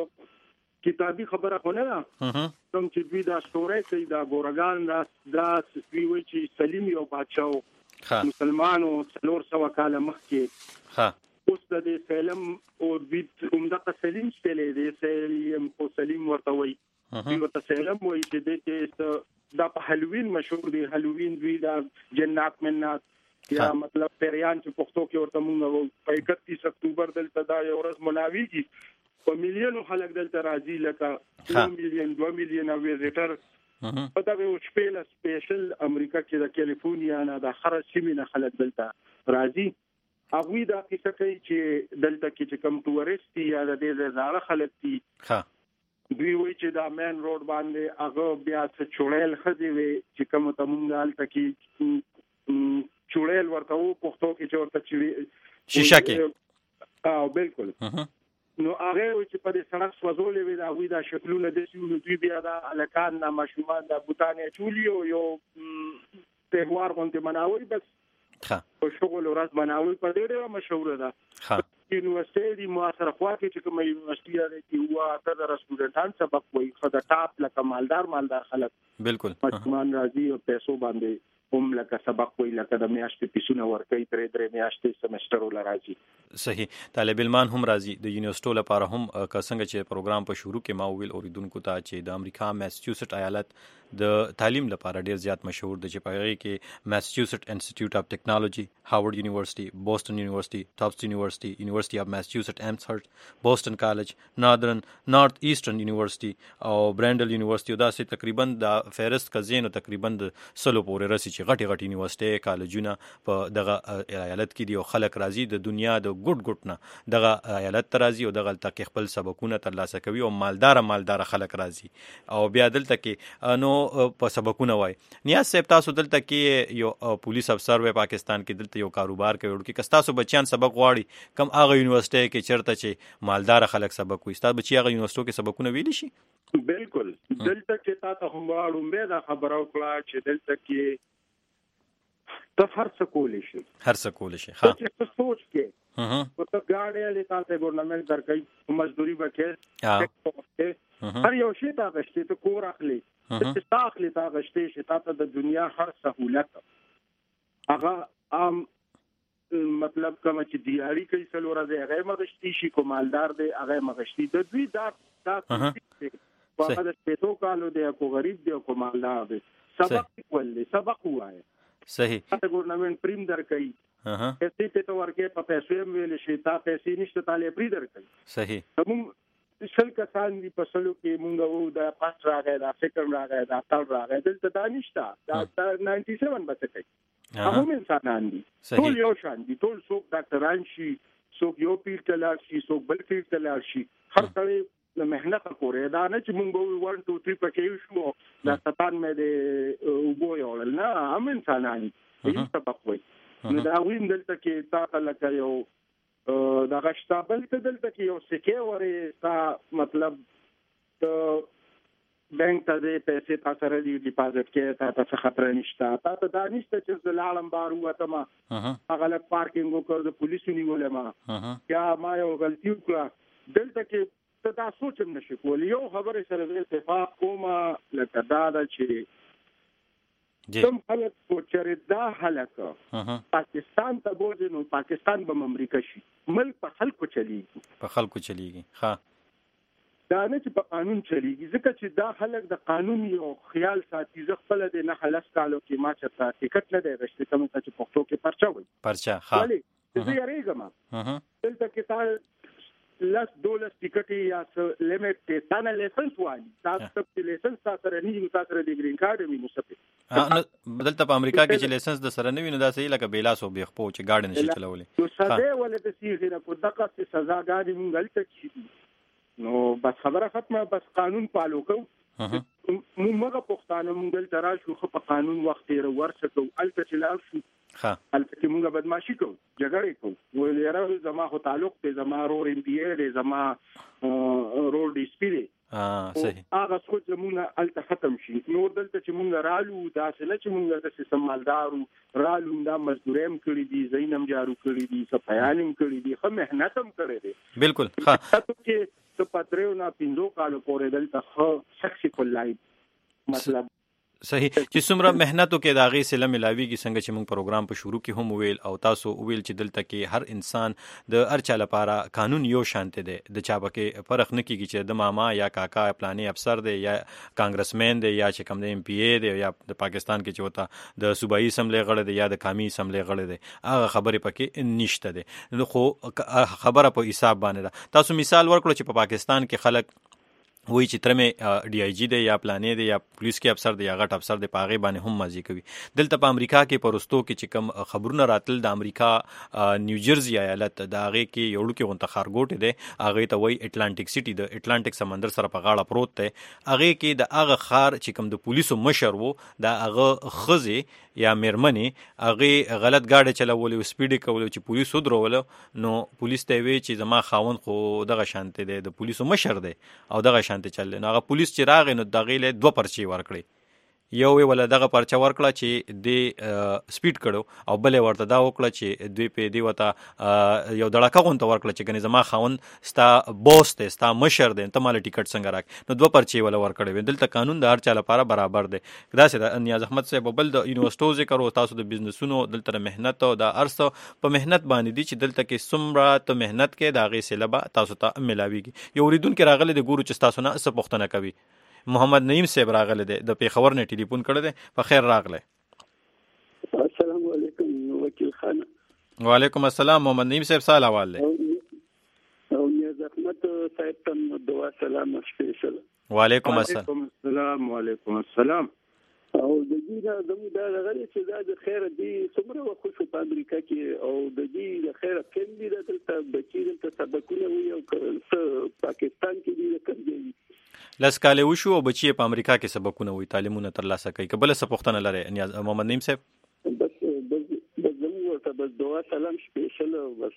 کتابي خبره خو نه ده کوم چې دوی دا ستوري کوي دا ګورګان دا وی چې سلیم یو بادشاہ مسلمانو 400 کاله مخکې ها اوس د سلیم او بیت عمده سلیم ستلې دي سلیم او سلیم ورته وي ورته سلیم وي چې دا په هالووین مشهور دی هالووین دوی دا جنات منات یا مطلب پیریان چې پښتو کې ورته مونږ په 31 اکتوبر دلته دا یو ورځ مناویږي په میلیونو خلک دلته راځي لکه 1 میلیون 2 میلیون ویزټر په دا یو شپېل سپیشل امریکا کې د کالیفورنیا نه د خرج سیمه خلک دلته راځي هغه دا کیسه کوي چې دلته کې چې کم ټورست یا د دې زړه خلک دي دوی وایي چې دا مین روډ باندې هغه بیا څه چوړیل خدي وي چې کوم ته مونږ حالت کې چوړیل ورته وو پښتو کې چې ورته چې شیشه کې بالکل نو هغه چې په دې سړک سوځولې وي دا وی دا شکلونه د سیمو دوی بیا دا الکان نه مشومان د بوتانې چولیو یو تهوار غونډه مناوي بس په شغل ورځ مناوي په ډېره مشهور ده یونیورسيټي دی معاصره خوا کې چې کوم یونیورسيټي لري چې هوا تر سټوډنټان سبق وایي خدای ټاپ لکه مالدار خلک بالکل مشمان راځي او پیسو باندې هم لکه سبق وایي لکه د میاشتې پیسونه ورکوي درې میاشتې سمستر ولا راځي صحیح طالب علمان هم راځي د یونیورسيټو لپاره هم څنګه چې پروګرام په شروع کې ما ویل اوریدونکو ته چې د امریکا میساچوسټ ایالت د تعلیم لپاره ډیر زیات مشهور دی چې په هغه کې میساچوسټ انسټیټیوټ اف ټیکنالوژي هاورډ یونیورسيټي بوسټن یونیورسيټي ټافټس یونیورسيټي یونیورسيټي اف میساچوسټ امهرست بوسټن کالج نارث ایسټرن یونیورسيټي او برانډل یونیورسيټي دا سه تقریبا د فهرست کزینو تقریبا د سلو پورې رسي چې غټي یونیورسيټي کالجونه په دغه ایالت کې دی او خلک راځي د دنیا د ګډ نه دغه ایالت راځي او دغه تل خپل سبقونه ترلاسه کوي او مالدار خلک راځي او بیا دلته کې نو په سبقونه وای نیاز صاحب تاسو دلته کې یو پولیس افسر وای پاکستان کې دلته یو کاروبار کوي ورته کې تاسو بچیان سبق غواړي کم هغه یونیورسيټي کې چرته چې مالدار خلک سبق وي تاسو بچی هغه یونیورسيټي کې سبقونه ویلی شي بالکل دلته کې تاسو هم واړو مې دا خبره وکړه چې دلته کې ته هر څه کولی شي ها چې سوچ کې په تا ګاډي له تاسو ګورنمنت درکې مزدوري وکړي هر یو شی تا غشتي ته کور اخلي چې تا اخلي تا غشتي چې تاسو د دنیا هر سہولت هغه مطلب کوم چې دیاري کوي سلوره دی هغه مغشتي شي کومالدار دی هغه مغشتي د دوی دا په هغه د پیټو کالو دی کو غریب دی کو مالدار دی سبق وایي صحیح تا ګورنمنت پریم درکې پیسې ته ورکې په پیسې ویل شي تا پیسې نشته طالب پری درکې صحیح موږ شل کسان دی په سلو کې مونږ وو د پاس راغی دا فکر راغی دا تل راغی دلته دا نشته دا 97 بچ کوي هغه انسانان دي ټول یو شان دي ټول څوک ډاکټران شي څوک یو پیر تلار شي څوک بل پیر تلار شي هر څړي مهنت کوي دا نه چې مونږ 1 2 3 پکې شو دا ستان مې د وګو یو نه هم انسانان دي سبق وي نو دا وین دلته کې تا لکه یو دا غشتابل ته دلته کې یو سکه ورې تا مطلب ته بانک ته د پیسې تاسو سره دی ډیپازټ کې تاسو خطر نشته تاسو دا نشته چې زلالم بارو وته ما هغه له پارکینګ وکړ د پولیسو نیولې ما یا ما یو غلطي وکړه دلته کې دا سوچم نشي کول یو خبره سره د اتفاق کومه لکه دا چې کوم خلک کوچره دا حالکه پاکستان ته بوزي نو پاکستان به امریکا شي ملک په خلکو چلیږي ها دا نه چې په قانون چلیږي ځکه چې دا خلک د قانون یو خیال ساتي ځ خپل د نه خلاص کالو کې ما چې ټیکټ نه دی غشته کوم چې پښتو کې پرچا وي پرچا ها زه یې رېګم دلته کې تا لس $2 ټیکټ یا لیمټ ته تانه لایسنس وایي تاسو ته لایسنس تاسو سره نه تاسو سره د ګرین کارت وي نو سپه بدلته په امریکا کې چې لایسنس د سره نه وي نو دا صحیح لکه بیلاسو بيخپو چې گاډي نشي چلولې نو سزا ولته سیغه نه کو دغه سزا غاډي مونږ غلطه نو بس خبره ختمه بس قانون پالو کو موږ پښتانه مونږ دلته راشو خو په قانون وخت یې ورسکو الته چې لاړ شو الته چې مونږ بدمعشي کوو جګړې کوو ولې راو زما خو تعلق ته زما رور ام پی ای زما رور ډي سپی دی صحیح هغه څه چې مونږ الته ختم شي نور دلته چې مونږ رالو دا څه چې مونږ د سیستم مالدارو رالو دا مزدورم کړی دي زینم جارو کړی دي صفایانم کړی دي خو مهنتم کړی دي بالکل ها چې ته پاتریو نه پیندو کالو پورې دلته خو سکسیفل لایف مطلب صحیح چې څومره مهنتو کې د هغې سله ملاویږي څنګه چې موږ پروګرام په شروع کې هم ویل او تاسو ویل چې دلته کې هر انسان د هر چا لپاره قانون یو شانته دی د چا پکې فرق نه کیږي چې د ماما یا کاکا پلانې افسر دی یا کانګرسمن دی یا چې کوم د ام پی ای دی یا د پاکستان کې چې وتا د صوبایي اسمبلی غړی دی یا د قومي اسمبلی غړی دی هغه خبرې پکې نشته دی خو خبره په حساب باندې ده تاسو مثال ورکړو چې په پاکستان کې خلک وای چې تر مې ډي آی جی دی یا پلانې دی یا پولیس کې افسر دی یا غټ افسر دی په هغې باندې هم مازی کوي. دلته په امریکا کې په رستو کې چې کوم خبرونه راتل د امریکا نیوجرسي ایالت د هغې کې یو وړوکی غونته ښارګوټی دی هغې ته وایي اټلانټیک سټي د اټلانټیک سمندر سره په غاړه پروت دی. هغې کې د هغه ښار چې کوم د پولیسو مشر و د هغه ښځې یا میرمنې هغې غلط ګاډی چلولې سپیډ یې کولې چې پولیس ودروله نو پولیس ته یې ویې چې زما خاوند خو دغه شانتې دی د پولیسو مشر دی او دغه شانتې چل نو هغه پولیس چې راغی نو دغې له 2 پرچې ورکړې. یو یې ولا دغه پرچه ورکړه چې د سپیډ کړو او بلې ورته دا وکړه چې دوی په دې وته یو دړکه غونته ورکړه چې ګنې زما خاوند ستا بوس دی ستا مشر دی ته مال ټیکټ څنګه راک نو 2 پرچې ولا ورکړې. دلته قانون د هر چا لپاره برابر دی. داسې د نیاز احمد صاحب بل د یونیورسيټو ذکر او تاسو د بزنسونو دلته مهنت او د ارسو په مهنت باندې دي چې دلته کې څومره ته مهنت کې دا غي سلبه تاسو ته ملاويږي. یو ریدون کې راغله د ګورو چې تاسو نه څه پوښتنه کوي. محمد نعیم صاحب راغله د پیښور نه ټلیفون کړی دی. په خیر راغله. السلام علیکم وکیل خان. وعلیکم السلام محمد نعیم صاحب سلام علیکم. او نیاز احمد صاحب ته دعا سلام سپیشل. وعلیکم السلام. وعلیکم السلام. او د دې زموږ د غړي چې د خیر دی څومره وخت په امریکا کې او د دې د خیر کم دي دلته بچی دلته سبقونه وي او پاکستان کې دي کوي لس کاله وشو او بچی په امریکا کې سبقونه وي تعلیمونه ترلاسه کوي. قبل څه پوښتنه لري نیاز محمد نعیم صاحب؟ بس زموږ ته بس دعا سلام سپیشل بس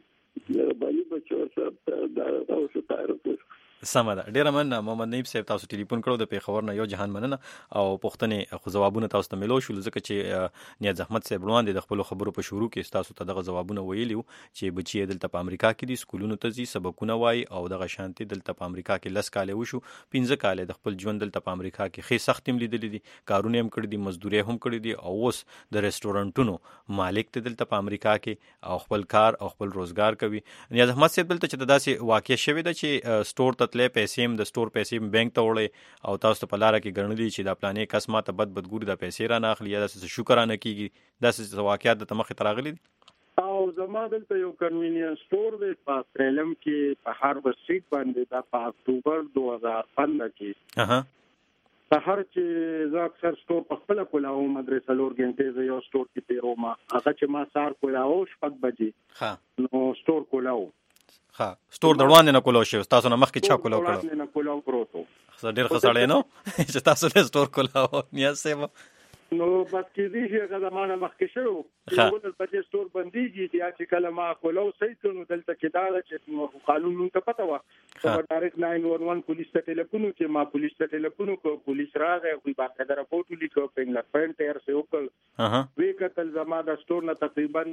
باندې بچو صاحب دا او څه تعرف سمه ده. ډیره مننه محمد نعیم صاحب تاسو ټلیفون کړو د پیښور نه یو جهان مننه او پوښتنې خو جوابونه تاسو ته ملو شول ځکه چې نیاز احمد صاحب وړاندې د خپل خبرو په شروع کې تاسو ته دغه جوابونه ویلیو چې بچی دلته په امریکا کې دي سکولونو ته ځي سبقونه وای او دغه شانتي دلته په امریکا کې لس کاله وشو 15 کاله د خپل ژوند دلته په امریکا کې خې سختیم لیدلې دي کارونه هم کړی دي مزدوري هم کړی دي او اوس د ریسټورانټونو مالک ته دلته په امریکا کې او خپل کار او خپل روزګار کوي. نیاز احمد صاحب دلته چې داسې واقع شوی ده چې سٹور ته تلې پیسې هم د سٹور پیسې بانک ته وړي او تاسو ته په لار کې ګڼلې چې دا پلانې کس ما ته بد ګوري دا پیسې را نه اخلي یا داسې شکر نه کیږي داسې واقعیت د مخې ته راغلي دي او زما دلته یو کنوینینس سٹور دی په سټریلم کې په هاربر سټریټ باندې دا په اکتوبر 2015 کې سحر چې زه اکثر سٹور په خپل کولاو مدرسې لور غنټه یو سٹور کې پیروما هغه چې ما سار کولاو شپږ بجې نو سٹور کولاو ها سٹور دروازه نه کولو شو تاسو نه مخکې چا کولو کړو نه کولو پروتو ډېر خسړې نو چې تاسو له سٹور کولاو نیاز سیمه نو بس کې دي چې هغه زمانه مخکې شو چې په دې سٹور باندې چې کله ما کولو صحیح کړو دلته کې دا چې قانون ته پته و په ډایرکټ 911 پولیس ته ټلیفون کې ما پولیس ته ټلیفون کو پولیس راغی خو باقاعده راپورټ لیکو په انګلیسي ټیر سه وکړ وی کتل زما د سٹور نه تقریبا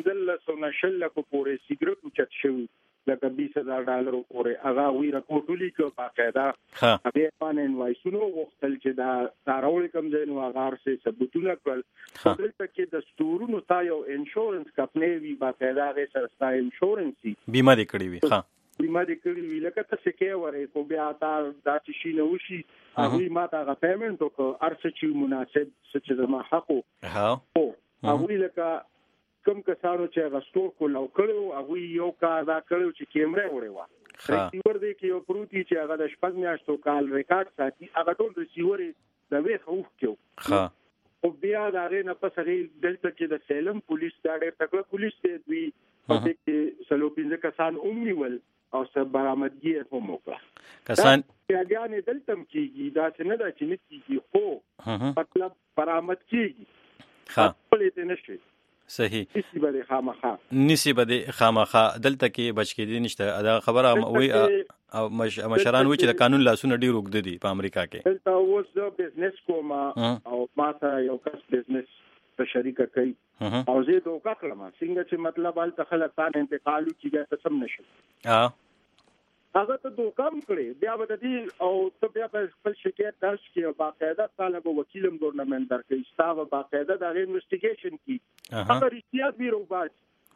1500 کو پورې سیګریټ چت شو لکه $20,000 پورې هغه وی راپورټ لیکو باقاعده هغه باندې انوایسونو وختل چې دا راول کوم ځای نو هغه سه ثبوتونه کړل دلته کې د سٹورونو تا یو انشورنس کمپنی وی باقاعده هغه سره انشورنسي بیمه دې کړی وي ها بیمه دې کړی وی لکه څه کې وره کو بیا تا دا چې نه وشي هغه ما ته پیمنٹ وکړ ارڅ چې مناسب څه چې ما حق او هغه لکه کوم کسانو چې غستور کول او کړو هغه یو کار دا کړو چې کیمرې وړي وا ریسیور دې کې یو پروتي چې هغه د شپږ میاشتو کال ریکارډ ساتي هغه ټول ریسیور د وی خوف کېو او بیا دا غي نه پس هغه دلته کې د سیلم پولیس دا ډېر تکړه پولیس دی دوی په دې کې سلو 15 کسان اومنیول او سب برآمدګي هم وکړه کسان یاګانې دلته کېږي دا څه نه دا چې نه کېږي خو مطلب برآمد کېږي خپل دې نشي صحیح نسی بده خامخا دلته کې بچ کې نشته دا خبره وي او مشران وي چې د قانون لاسونه ډیر وګد دي په امریکا کې دلته اوس بزنس کوم او ماته یو کس بزنس په شریکه کوي او زه دوکا کړم څنګه چې مطلب ال تخلق تان انتقال کیږي ته سم نشي هغه ته دوکام کړی بیا به دې او ته بیا په خپل شکایت درج کې باقاعده طالب وکیلم ګورنمنت درکې ستاسو باقاعده د انویسټیګیشن کی هغه ریښتیا بیرو باج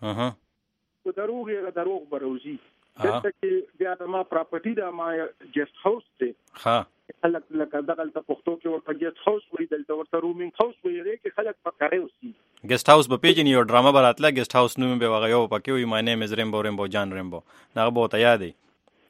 او دروغ بروزي دلته کې بیا د ما پراپرټي د ما جست هاوس دی خلک لکه دغه ته پښتو کې ورته جست هاوس وی دلته ورته رومینګ هاوس وی چې خلک پکاره وسی ګیسټ هاوس په پیجن یو ډراما براتله ګیسټ هاوس نوم به وغه یو پکې وي مای نیم از ریمبو جان ریمبو دا به ته یادې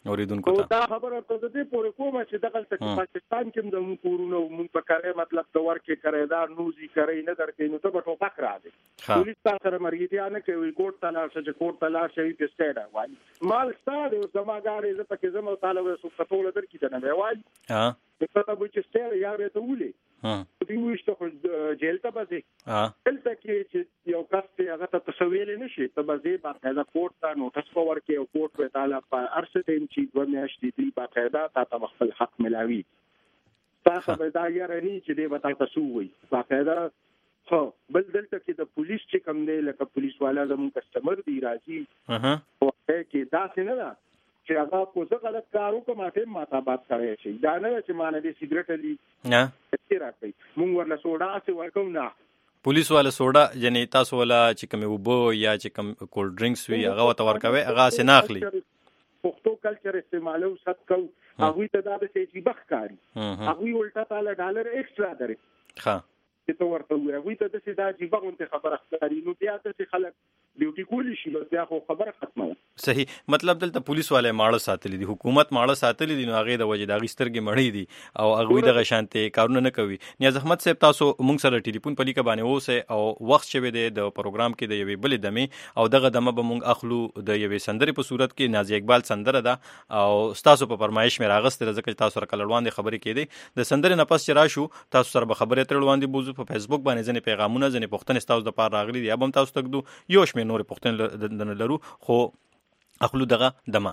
اوریدونکو ته دا خبره ته د دې پورې کومه چې دغه پاکستان کې د کورونو مونږ په کاره مطلب د ورکه کړهدار نوزي کوي نه درکې نو ته په ټوپک را دي پولیس تاسو مرګیتیا نه کوي کوټ تلاش چې کوټ تلاش شي په سټیډا وایي مال ستاره او زماګارې ز پکې زمو طالب سو کټول درکې نه وایي ها په تاسو چې سټیډا یا ته ولي دې وښته جیل ته بځي دلته کې چې یو کس هغه ته تسویل نشي ته بځي باقاعده کوټ ته نوټس ورکې او کوټ په تعالی په ارسه ټیم چې دوه میاشتې دی باقاعده تا خپل حق ملاوي تاسو به دا یاري چې دې وتا تاسو وي باقاعده خو بل دلته کې د پولیس چې کوم دی لکه پولیس والا زموږ کسٹمر دی راځي او کې دا څنګه ده چې هغه کو څه غلط کارو کوم ته ماته بات کوي شي دا نه چې مان دي سیګریټ دي نه راځي مونږ ورله سوډا څه ورکوم نه پولیس والا سوډا یعنی تاسو ولا چې کوم وبو یا چې کوم کولډ ډرینکس وي هغه وته ورکوي هغه سيناخلي پښتو کلچر استعمالو سات کو هغه ته دا د چې بخکاری هغه ولټا تعالی ډالر ایکسترا دري ها چې تو ورته وي هغه ته د سیدا چې بغونته خبره ښکاری نو بیا ته خلک ډیوټي کولی شي نو بیا خو خبره ختمه صحیح مطلب دلته پولیس والے ماړه ساتلی دي حکومت ماړه ساتلی دي نو هغه د وجه د غسترګي مړی دي او هغه د غشانته کارونه نه کوي نیاز احمد صاحب تاسو مونږ سره ټلیفون په لیکه باندې اوسه او وخت شوه د پروګرام کې د یوې بلې دمه او دغه دمه به مونږ اخلو د یوې سندرې په صورت کې نازي اقبال سندره ده او تاسو په فرمایش مې راغست ځکه تاسو سره کلروان دي خبرې کېدې د سندرې نه پس چې راشو تاسو سره به خبرې ترلوان دي بوزو په فیسبوک باندې ځنې پیغامونه ځنې پښتنې تاسو د پاره راغلي دي ابم تاسو تک دو یو شمه نور پښتن لرو خو اخلو دغه دمه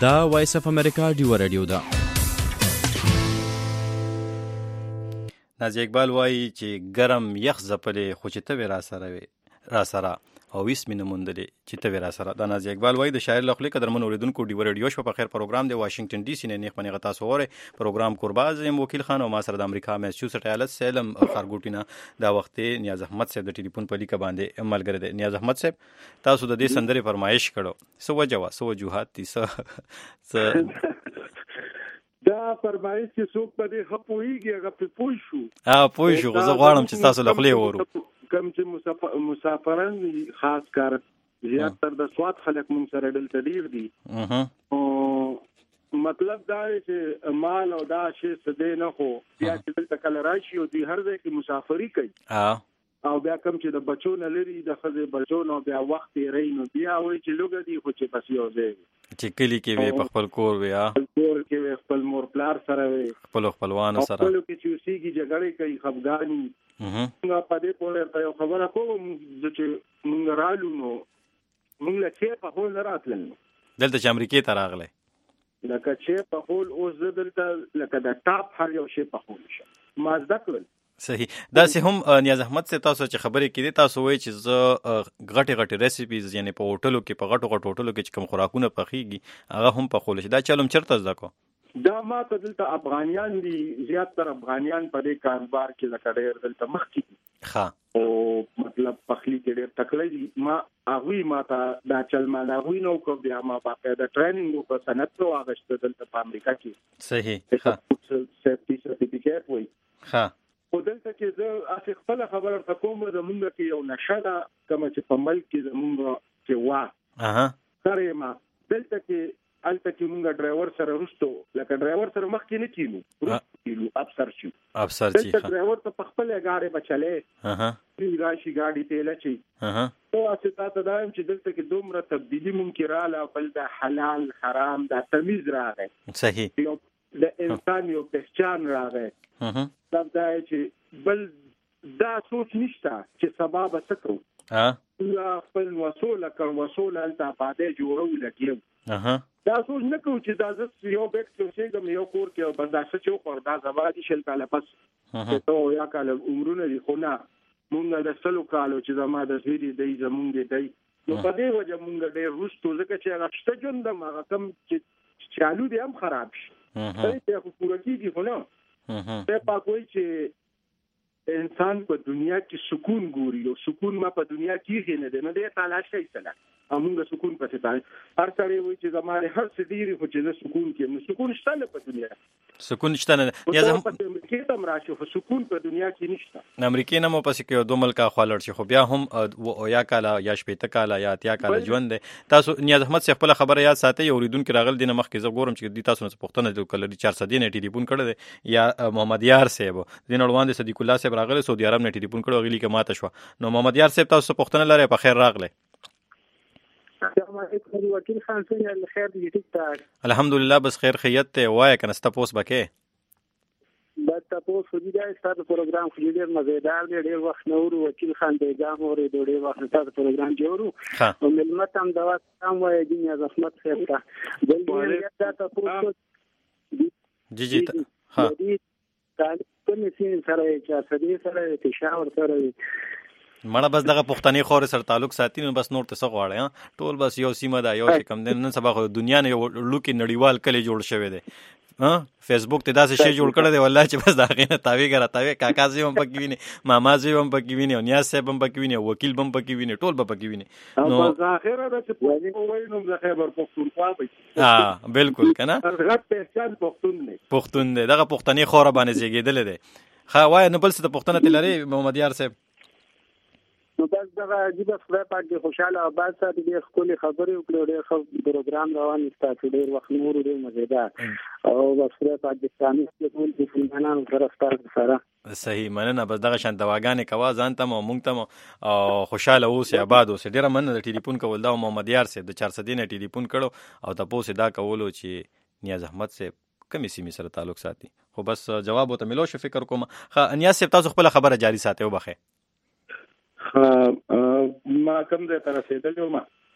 دا وایس اف امریکا ډیو رادیو ده. نازي اقبال وایي چې ګرم یخ ځپلې خو چې ته را سره او 20 مینه مونډلې چې ته را سره. دا نازي اقبال وایي د شاعر لخوا قدرمن اوریدونکو ډیو رادیو شو په خیر پروګرام دی واشنگټن ډي سي نه نیخ باندې غتا سوره پروګرام قرباز وکیل خان او ما سره د امریکا میسچوسټ ایالت سالم خارګوټینا دا وخت نیاز احمد صاحب د ټلیفون په لیکه باندې ملګری دی. نیاز احمد صاحب تاسو د دې سندره فرمایش کړو سو وجوهات دي دا فرمایش چې څوک په دې خپويږي هغه په پوي شو زه غواړم چې تاسو له خپلې ورو کم چې مسافران خاص کار زیات تر د سواد خلک مون سره دلته ډیر دي او مطلب دا چې مال او دا شی څه دی نه خو بیا چې دلته کله راشي او دی هر ځای کې مسافری کوي او بیا کم چې د بچو نه لري د خزه بچو نو بیا وخت یې رینو بیا وای چې لوګ دی خو چې بس یو ځای چې کلی کې وي په خپل کور وي کور کې وي خپل مور پلار سره وي خپلوانو سره خپل کې چې سیږي جګړې کوي خفګانی موږ په دې پورې یو خبره کوم چې موږ رالو نو موږ له چې په هول راتلل دلته چې امریکای ته راغله لکه چې په هول اوس دلته لکه د ټاپ هر یو شی په هول شه ما ذکر صحیح. دا سه هم نیاز احمد سے تاسو چې خبرې کړي تاسو وایي چې ز غټي ریسیپیز یعنی په هوټلو کې په غټو هوټلو کې چې کوم خوراکونه پخېږي هغه هم په خول شي دا چلم چرته زکو دا ما ته دلته افغانیان دي زیات تر افغانیان په دې کاروبار کې لکه ډېر دلته مخ کې ښه او مطلب پخلی کې ډېر تکړه دي ما هغه ما ته دا چل ما دا وینو کو بیا ما باقاعده ټریننګ په سنت او هغه دلته په امریکا کې صحیح ښه سیفټي سرټیفیکیټ وای ښه او دلته کې زه اصل خپل خبره تکوم زمونږ کې یو نشه کوم چې په ملک کې زمونږ کې وا سره ما دلته کې الته کې مونږ ډرایور سره رښتو لکه ډرایور سره مخ کې نه کینو افسر چې ډرایور ته خپل غاړه بچلې راشي گاډي ته لچي او استا ته دایم چې دلته کې دومره تبدیلی ممکن رااله بل د حلال حرام د تمیز راغی صحیح د انسان یو پہچان راغی دا چې بل دا سوچ نشته چې سبب څه کوو خپل وصول کړ وصول الته پاده جوړو لګیو دا سوچ نه کوو چې دا زه یو بیت کې کوم یو کور کې برداشت چې خور دا زبادي شل کاله پس ته یا کاله عمرونه دي خو نه مونږ د سلو کالو چې زما د زیری دی زمونږ دی نو په دې وجه مونږ ډېر روستو ځکه چې هغه شته جون د هغه کم چې چالو دي هم خراب شي ته خو پوره کیږي خو نه ته پاکوي چې انسان په دنیا کې سکون ګوري او سکون ما په دنیا کې نه دی نه دی تلاش کوي سره موږ سکون پسې پای هر سره وي چې زماره هر څه دی خو چې سکون کې نو سکون شته په دنیا سکون شته نه یا زم کې تم راشي خو سکون په دنیا کې نشته امریکای نه مو پسې کې دوه ملکا خالر شي خو بیا هم او یا کاله یا شپې ته کاله یا اتیا کاله ژوند تاسو نیاز احمد صاحب خپل خبره یاد ساتي اوریدونکو راغل دینه مخ کې زه ګورم چې دی تاسو نه پښتنه د کلري 400 نه ټلیفون کړی یا محمد یار صاحب دین اړوند صدیق الله صاحب راغله سعودي عرب نه ټلیفون کړو غلی کې ماته شو نو محمد یار صاحب تاسو پښتنه لري په خیر راغله وکیل خان څنګه خیر دې ټیک ټاک الحمدلله بس خیر خیت ته وای کنه ستاسو بکې بس تاسو دې دا ستاسو پروګرام خو ډېر مزیدار دی ډېر وخت نور وکیل خان دې ګام اوري ډېر وخت تاسو پروګرام جوړو او ملمت هم دا وخت هم وای دي یا زحمت خیر تا بلې دا تاسو جی ها کوم سین سره چې سړي سره تشاور سره مړه بس دغه پښتني خور سره تعلق ساتي نو بس نور ته څه غواړي ټول بس یو سیمه دا یو شي کم نن سبا خو دنیا نه یو لوکي نړیوال کلی جوړ شوی دی فیسبوک ته داسې شی جوړ کړی دی والله چې بس دا غینه تاوی غره کاکا زی هم پکې ویني ماما زی هم پکې ویني او نیاز صاحب هم پکې ویني وکیل هم پکې ویني ټول به پکې ویني نو ظاهره ده چې وایي نو د خیبر پښتونخوا به بالکل کنه هغه پہچان پښتون دی دغه پښتني خور باندې زیږیدل دی خا وای نو بل څه د پښتنه تلری محمد یار صاحب نو بس دغه عجیب خدای پاک دې خوشاله آباد ساتي دې خپل خبرې وکړو ډېر ښه پروګرام روان ستاسو ډېر وخت نور ډېر مزیدار او بس خدای پاک دې سامي ټول دې فلمانانو سره سره صحیح مننه بس دغه شان دواګانې کوا ځان ته مونږ ته او خوشاله اوسې آباد اوسې ډېر مننه د ټلیفون کول دا محمد یار صاحب د 400 نه ټلیفون کړو او تاسو دا کولو چې نیاز احمد صاحب کمی سیمه سره تعلق ساتي خو بس جواب وته ملو شو فکر کوم نیاز صاحب تاسو خپل خبره جاری ساتي وبخه ما کوم ځای ته رسیدل ما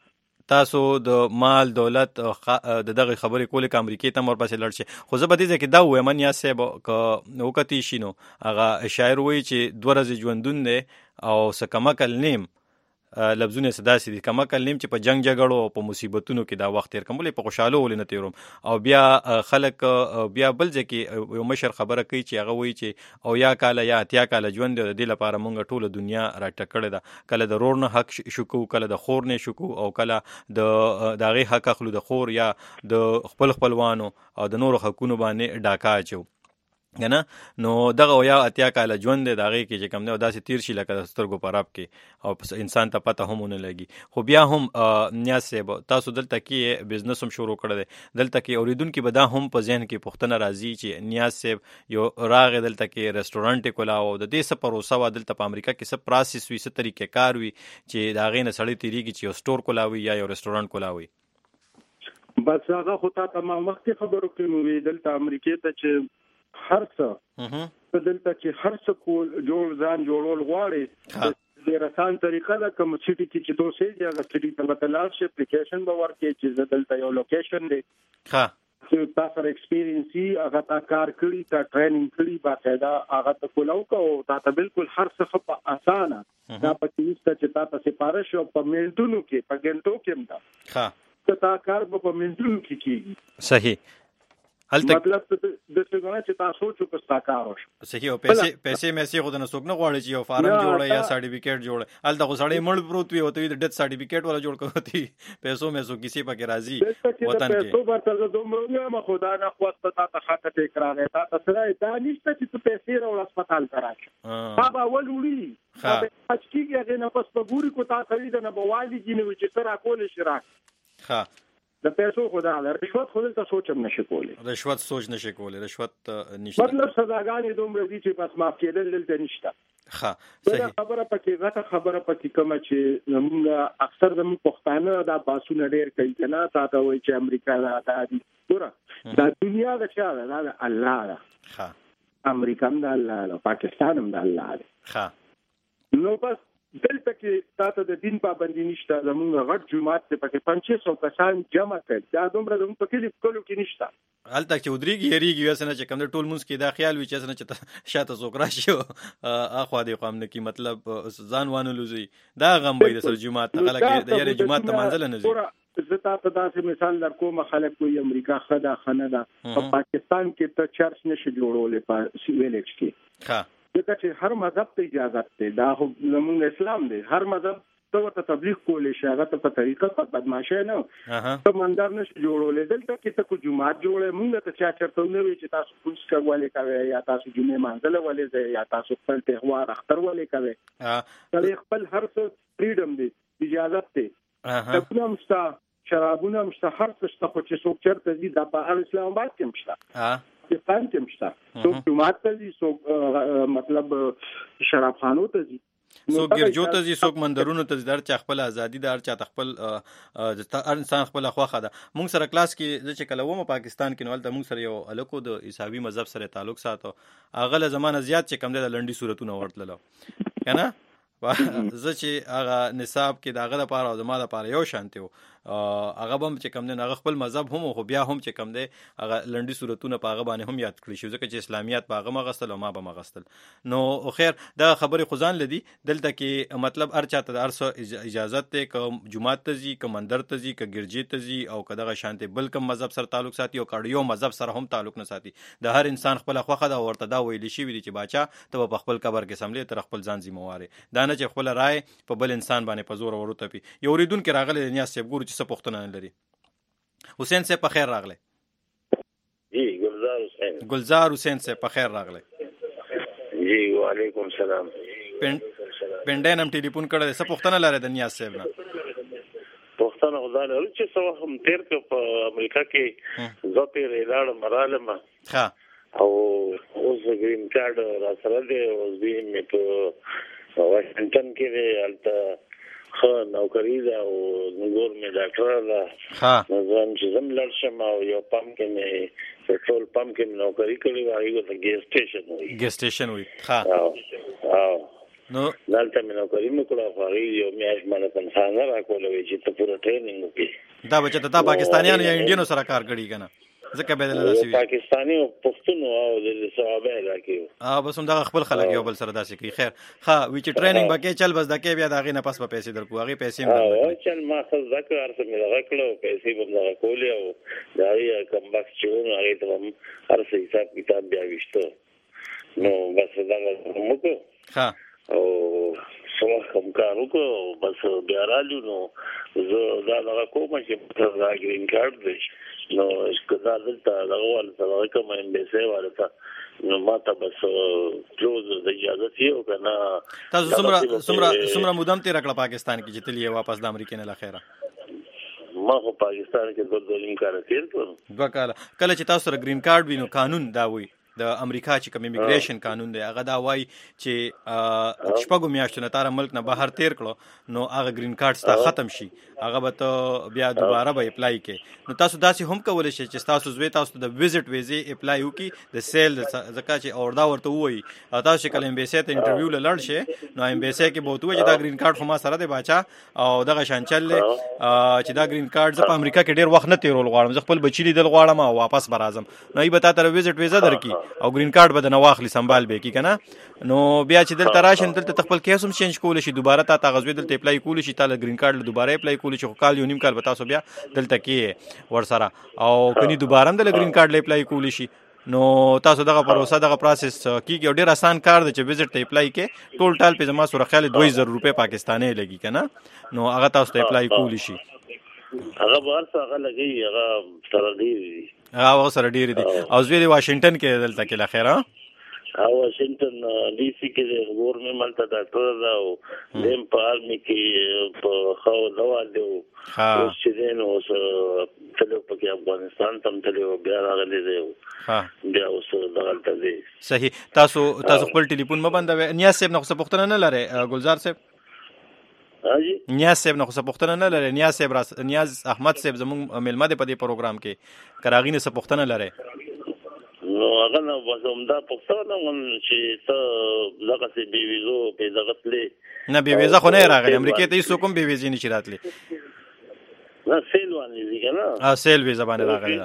تاسو د مال دولت د دغه خبرې کولې ک امریکای ته ورپسې لړ شي. خو زه به دې کې دا وایم من یا صاحب ک وکتی شینو هغه شاعر وایي چې 2 ورځې ژوندون دی او سکمکل نیم لفظونه صدا سي دي کمکل نیم چې په جنگ جګړو او په مصیبتونو کې دا وخت تیر کوم په خوشاله ولې نه تیروم. او بیا خلک بیا بل ځکه یو مشر خبره کوي چې هغه وایي چې او یا کال یا اتیا کال ژوند د دې لپاره مونږ ټوله دنیا را ټکړه ده. کله د رور نه حق شکو کله د خور نه شکو او کله د داغه حق اخلو د خور یا د خپلوانو او د نورو حقونو باندې ډاکا اچو کنه. نو دغه یا اتیا کال ژوند دی دغه کې چې کم نه داسې تیر شي لکه د سترګو پر اپ کې او انسان ته پته هم نه لګي. خو بیا هم نیاسه تاسو دلته کې بزنس هم شروع کړی دی دلته کې اوریدونکو به دا هم په ذهن کې پوښتنه راځي چې نیاسه یو راغ دلته کې ریسټورانټ کولاو د دې څه پروسه و دلته په امریکا کې څه پروسس وي څه طریقې کار وي چې دا غینه سړی تیریږي چې یو سٹور کولاوي یا یو ریسټورانټ کولاوي. بس هغه خو ته تمام وخت خبرو کې نو دلته امریکا ته چې هر څه په دلته کې هر څه کول جوړ ځان جوړول غواړي د رسان طریقه دا کوم سټي چې دوی سي هغه سټي ته متلار شي اپلیکیشن به ورکړي چې دلته یو لوکیشن دی چې تاسو ایکسپیرینس هغه تا کار کړی تا ټریننګ کړی باقاعده هغه ته کولاو کو تا بالکل هر څه په اسانه دا پکې چې تاسو سپارښت او په منټونو کې په ګنټو کې مدا تا کار په منټونو کې کیږي. صحیح مطلب د څنګه چې تاسو چې پستا کار وشو صحیح او پیسې مې خو د نسوک نه غواړي چې یو فارم جوړه یا سرټیفیکیټ جوړه الته خو سړی مړ پروت وي او ته د ډیث سرټیفیکیټ ولا جوړ کوي پیسو مې سو کسی پکې راځي وطن کې پیسو ورته دومره ما خدا نه خواست تا خاطه ټیکرانه تا سره دا نشته چې پیسې راول هسپتال ته راشي بابا ولولي اچکیږي هغه نه پس په ګوري کو تا کوي د نه بوالي جنو چې سره کول شي راک د پیسو خدا رشوت خو ته سوچم نشي کولی رشوت سوچ نشي کولی رشوت نشته مطلب سزاګانې دومره دي چې بس معاف کېدل دلته نشته. صحیح خبره پکې غته خبره پکې کوم چې موږ اکثر د پښتانه دا باسونه ډېر کوي کنه تاسو وایي چې امریکا دا دي ګوره دا دنیا د چا ده دا الله ده امریکا هم د الله ده پاکستان هم د الله ده نو بس دلته کې تاسو د دین پابندي نشته زموږ غټ جماعت ته پکې 500 کسان جمع کړي دا دومره زموږ په کلی کولو کې نشته هلته چې ودرېږي یریږي وسنه چې کوم ټول مونږ کې دا خیال وي چې چې شاته څوک راشي اخوا دې قوم نه کې مطلب ځان وانه لوزي دا غم وي د سر جماعت ته خلک د یاري جماعت ته منځل نه زی زه تاسو داسې مثال درکوم خلک کوي امریکا خدا خنه ده په پاکستان کې ته چرچ نشي جوړولې په سیویلج کې دغه چې هر مذهب ته اجازه ده دا خو زموږ اسلام دی هر مذهب ته تبلیغ کولې شي هغه ته په طریقه په بدمعشي نه ته مندار نشي جوړولې دلته کې ته کو جماعت جوړې موږ ته چرته نه وي چې تاسو پوس کوي کوي یا تاسو جمعه منځله ولې یا تاسو خپل تهوار اختر ولې کوي ته خپل هر څه فریډم دی اجازه ده ته مستا شرابونه مشته هر څه خو چې څوک چرته دي د په اسلام آباد کې مشته پاکستان کې مشته څوک جماعت ته دي څوک مطلب شراب خانو ته دي څوک ګرجو ته دي څوک مندرونو ته دي چې خپل ازادي دار چې خپل هر انسان خپل خواخه ده. مونږ سره کلاس کې چې کله ومه پاکستان کې نو مونږ سره یو الکو د عیساوي مذهب سره تعلق ساتو هغه له زمانه زیات چې کم د لنډي صورتونه ورتللو کنه زه چې هغه نصاب کې داغه لپاره او زما لپاره یو شانتي و هغه بم چې کم نه هغه خپل مذهب هم خو بیا هم چې کم دی هغه لنډي صورتونه په هغه باندې هم یاد کړی شو ځکه چې اسلامیات په هغه مغستل او ما به مغستل نو خیر دا خبره خزان لدی دلته کې مطلب هر چاته د ارسه اجازه ته کوم جمعه ته زی کوم مندر ته زی ک ګرجی ته زی او کداغه شانتي بل کوم مذهب سره تعلق ساتي او کډیو مذهب سره هم تعلق نه ساتي د هر انسان خپل خوخه دا ورته دا ویل شي ویل چې باچا ته په خپل قبر کې سملې تر خپل ځان ذمہواره دا نه چې خپل رائے په بل انسان باندې په زور ورته پی یو ریدون کې راغله نیاز سیب ګورو چې څه پښتنه نه لري. حسین سے په خیر راغله جی گلزار حسین سے په خیر راغله جی وعلیکم السلام پنډه نم ټلیفون کړه څه پښتنه لري د نیاز سیب نه پښتنه خدای له چې څو هم تیر په امریکا کې زپې ریلاړ مرالم ها او اوس گرین کارت را سره دی اوس به په واشنگټن کې الته خو نوکری دا او نګور می ډاکټر دا ها زم چې زم لړشم او یو پمپ کې مې پټرول پمپ کې نوکری کړې و هغه ته ګیس سټیشن وي ها نو دلته مې نوکري مې کړه خو هغې یو میاشت باندې تنخواه نه راکوله چې ته پوره ټریننګ وکړې. دا به چې تا پاکستانیانو یا انډینو سره کار کړي که نه ځکه به دله داسې وي پاکستاني او پښتون او د صحابه علاقې بس همدغه خپل خلک یو بل سره داسې کوي. خیر ښه وي چې ټریننګ به کوې چل بس د کې بیا د هغې نه پس به پیسې در کړو هغې پیسې هم درنه چل ما ښه زده کړه هر څه مې دغه کړه او پیسې به م دغه کولې او د هغې کم بکس چې و نو هغې ته به م هر څه حساب کتاب بیا ویشته نو بس دغه هم وکړو او څه وخت هم کار وکړو بس بیا رالو نو زه دا دغه کومه چې دا ګرین کارډ دی نو که دا دلته دغه والا ته دغه کوم ایمبیسۍ والا ته نو ما ته بس کلوز د اجازت یې او که نه. تاسو څومره مودم تېره کړه پاکستان کې چې تللی یې واپس د امریکې نه لخیره؟ ما خو پاکستان کې 2 کاله تېر کړل. 2 کاله. کله چې تاسو سره ګرین کارډ وي نو قانون دا وایي د امریکا چې کوم امیګریشن قانون دی هغه دا وایي چې 6 میاشتو نه تاره ملک نه بهر تیر کړو نو هغه ګرین کارت ستا ختم شي هغه به ته بیا دوباره به اپلای کې نو تاسو داسې هم کولی شئ چې تاسو زوی تاسو د ویزټ ویزې اپلای وکړي د سیل ځکه چې اور دا ورته ووایي تاسو چې کله امبیسۍ ته انټرویو له لاړ شئ نو امبیسۍ کې به ورته ووایي چې دا ګرین کارت خو ما سره دی باچا او دغه شان چل دی چې دا ګرین کارت زه په امریکا کې ډېر وخت نه تېرول غواړم زه خپل بچي لیدل غواړم او واپس به راځم نو ای به تا ته ویزټ ویزه درکړي او ګرین کارت به نه واخلي سنبال به کی کنه نو بیا چې دلته راشي دلته خپل کیس هم چینج کولی شي دوباره تا غزوی دلته اپلای کولی شي تا ګرین کارت دوباره اپلای کولی شي خو کال یو نیم کال به تاسو بیا دلته کې ورسره او کني دوباره هم د ګرین کارت اپلای کولی شي نو تاسو دغه پروسه دغه پروسس کیږي ډیر آسان کار دی چې ویزټ ته اپلای کې ټول ټال په زما سره خیال 2000 روپے پاکستاني لګي کنه نو هغه تاسو ته اپلای کولی شي هغه ورته هغه لګي هغه سره دی هغه سره ډیر دي او زوی د واشنگټن کې دلته کې لخيره او واشنگټن ډي سي کې ګورنمنت ملته ډاکټر دا او دیم په آرمي کې په خو لوال دی او چې دین اوس تلو په افغانستان تم تلو بیا راغلی دی بیا اوس دغلته دی. صحیح. تاسو خپل ټلیفون مې بندوي. نیاز صاحب نه څه پوښتنه نه لري ګلزار صاحب؟ نیاز صاحب نه څه پوښتنه نه لري؟ نیاز احمد صاحب زموږ میلمه دی په دې پروګرام کې کراغي نه څه پوښتنه لري؟ نو هغه نه بس همدا پوښتنه چې ته لکه چې بې ویزو په دغه تلې نه بې ویزه خو نه راغلی امریکې ته هېڅوک هم بې ویزې نشي راتلی نه سیل باندې دي که نه سیل ویزه باندې راغلی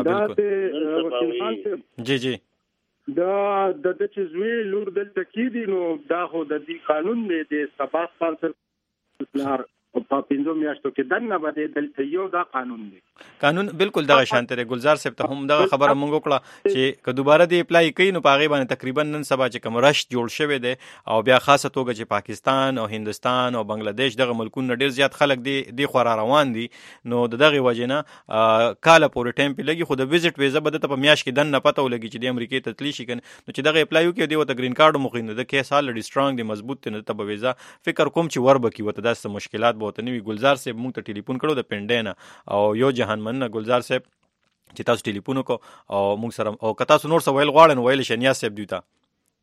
ده بالکل جی جی دا د چې زوی لور دلته کېدي نو دا خو د دې قانون دی د سبا سپانسر پلار په 5 میاشتو کې دنه باندې دلته یو دا قانون بالکل دغه شانته دی. گلزار صاحب ته هم دغه خبره مونږ وکړه چې که دوباره دی اپلای کوي نو په هغې باندې تقریبا نن سبا چې کوم رش جوړ شوی دی او بیا خاصه توګه چې پاکستان او هندوستان او بنگلادیش دغه ملکونه ډېر زیات خلک دی خوا را روان دي نو د دغې وجې نه کاله پورې ټایم پې لګي خو د ویزټ ویزه به دته په میاشت کې دننه پته ولګي چې د امریکې ته تللی شي که نو چې دغه اپلای وکړي دی ورته ګرین کارډ هم وښیي نو د کیس الرډي سټرانګ دی مضبوط دی نو دته به ویزه فکر کوم چې ور به کړي ورته داسې مشکلات به ورته نه وي. ګلزار صاحب مونږ ته ټلیفون کړو د پنډۍ نه او یو جهان مننه ګلزار صاحب چې تاسو ټلیفون وکړو او مونږ سره او که تاسو نور څه ویل غواړئ نو ویلی شئ نیاز صاحب دوی ته.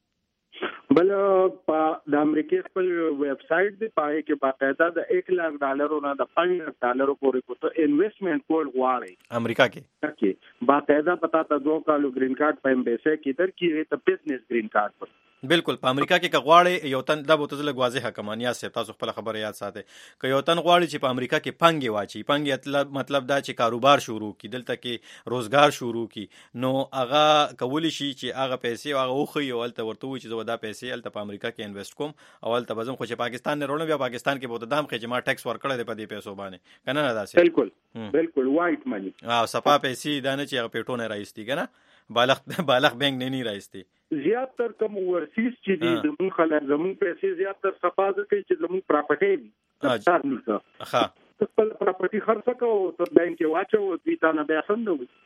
بل د امریکې خپل ویب سایټ دی په هغې کې باقاعده د $1,00,000 نه د $5,00,000 پورې کو ته انویسټمنټ کول غواړئ امریکا کې باقاعده پتا ته 2 کالو ګرین کارت په امبیسۍ کې درکړي ته بزنس ګرین کارت پر بالکل په امریکا کې که غواړئ یو تن دا به ورته زه لږ واضحه کړم نیاز صاحب تاسو خپله خبره یاد ساتئ که یو تن غواړي چې په امریکا کې پانګې واچي پانګې مطلب دا چې کاروبار شروع کړي دلته کې روزګار شروع کړي نو هغه کولی شي چې هغه پیسې هغه وښیي او هلته ورته ووایي چې زه به دا پیسې هلته په امریکا کې انویسټ کوم او هلته به ځم خو چې پاکستان نه راوړم بیا پاکستان کې به ورته دا هم ښیي چې ما ټیکس ورکړی دی په دې پیسو باندې که نه داسې بالکل وایټ مني صفا پیسې دا نه چې هغه پیټو نه رایستي که نه بالغ بینک نه رایستي زیات تر کوم ورسیز چې دي زموږ خلک زموږ پیسې زیات تر صفاده کوي چې زموږ پراپرټي وي تر نیکه خپل پراپرټي خرڅ کوو تر بینک کې واچو دوی ته نه بیا سم نه وي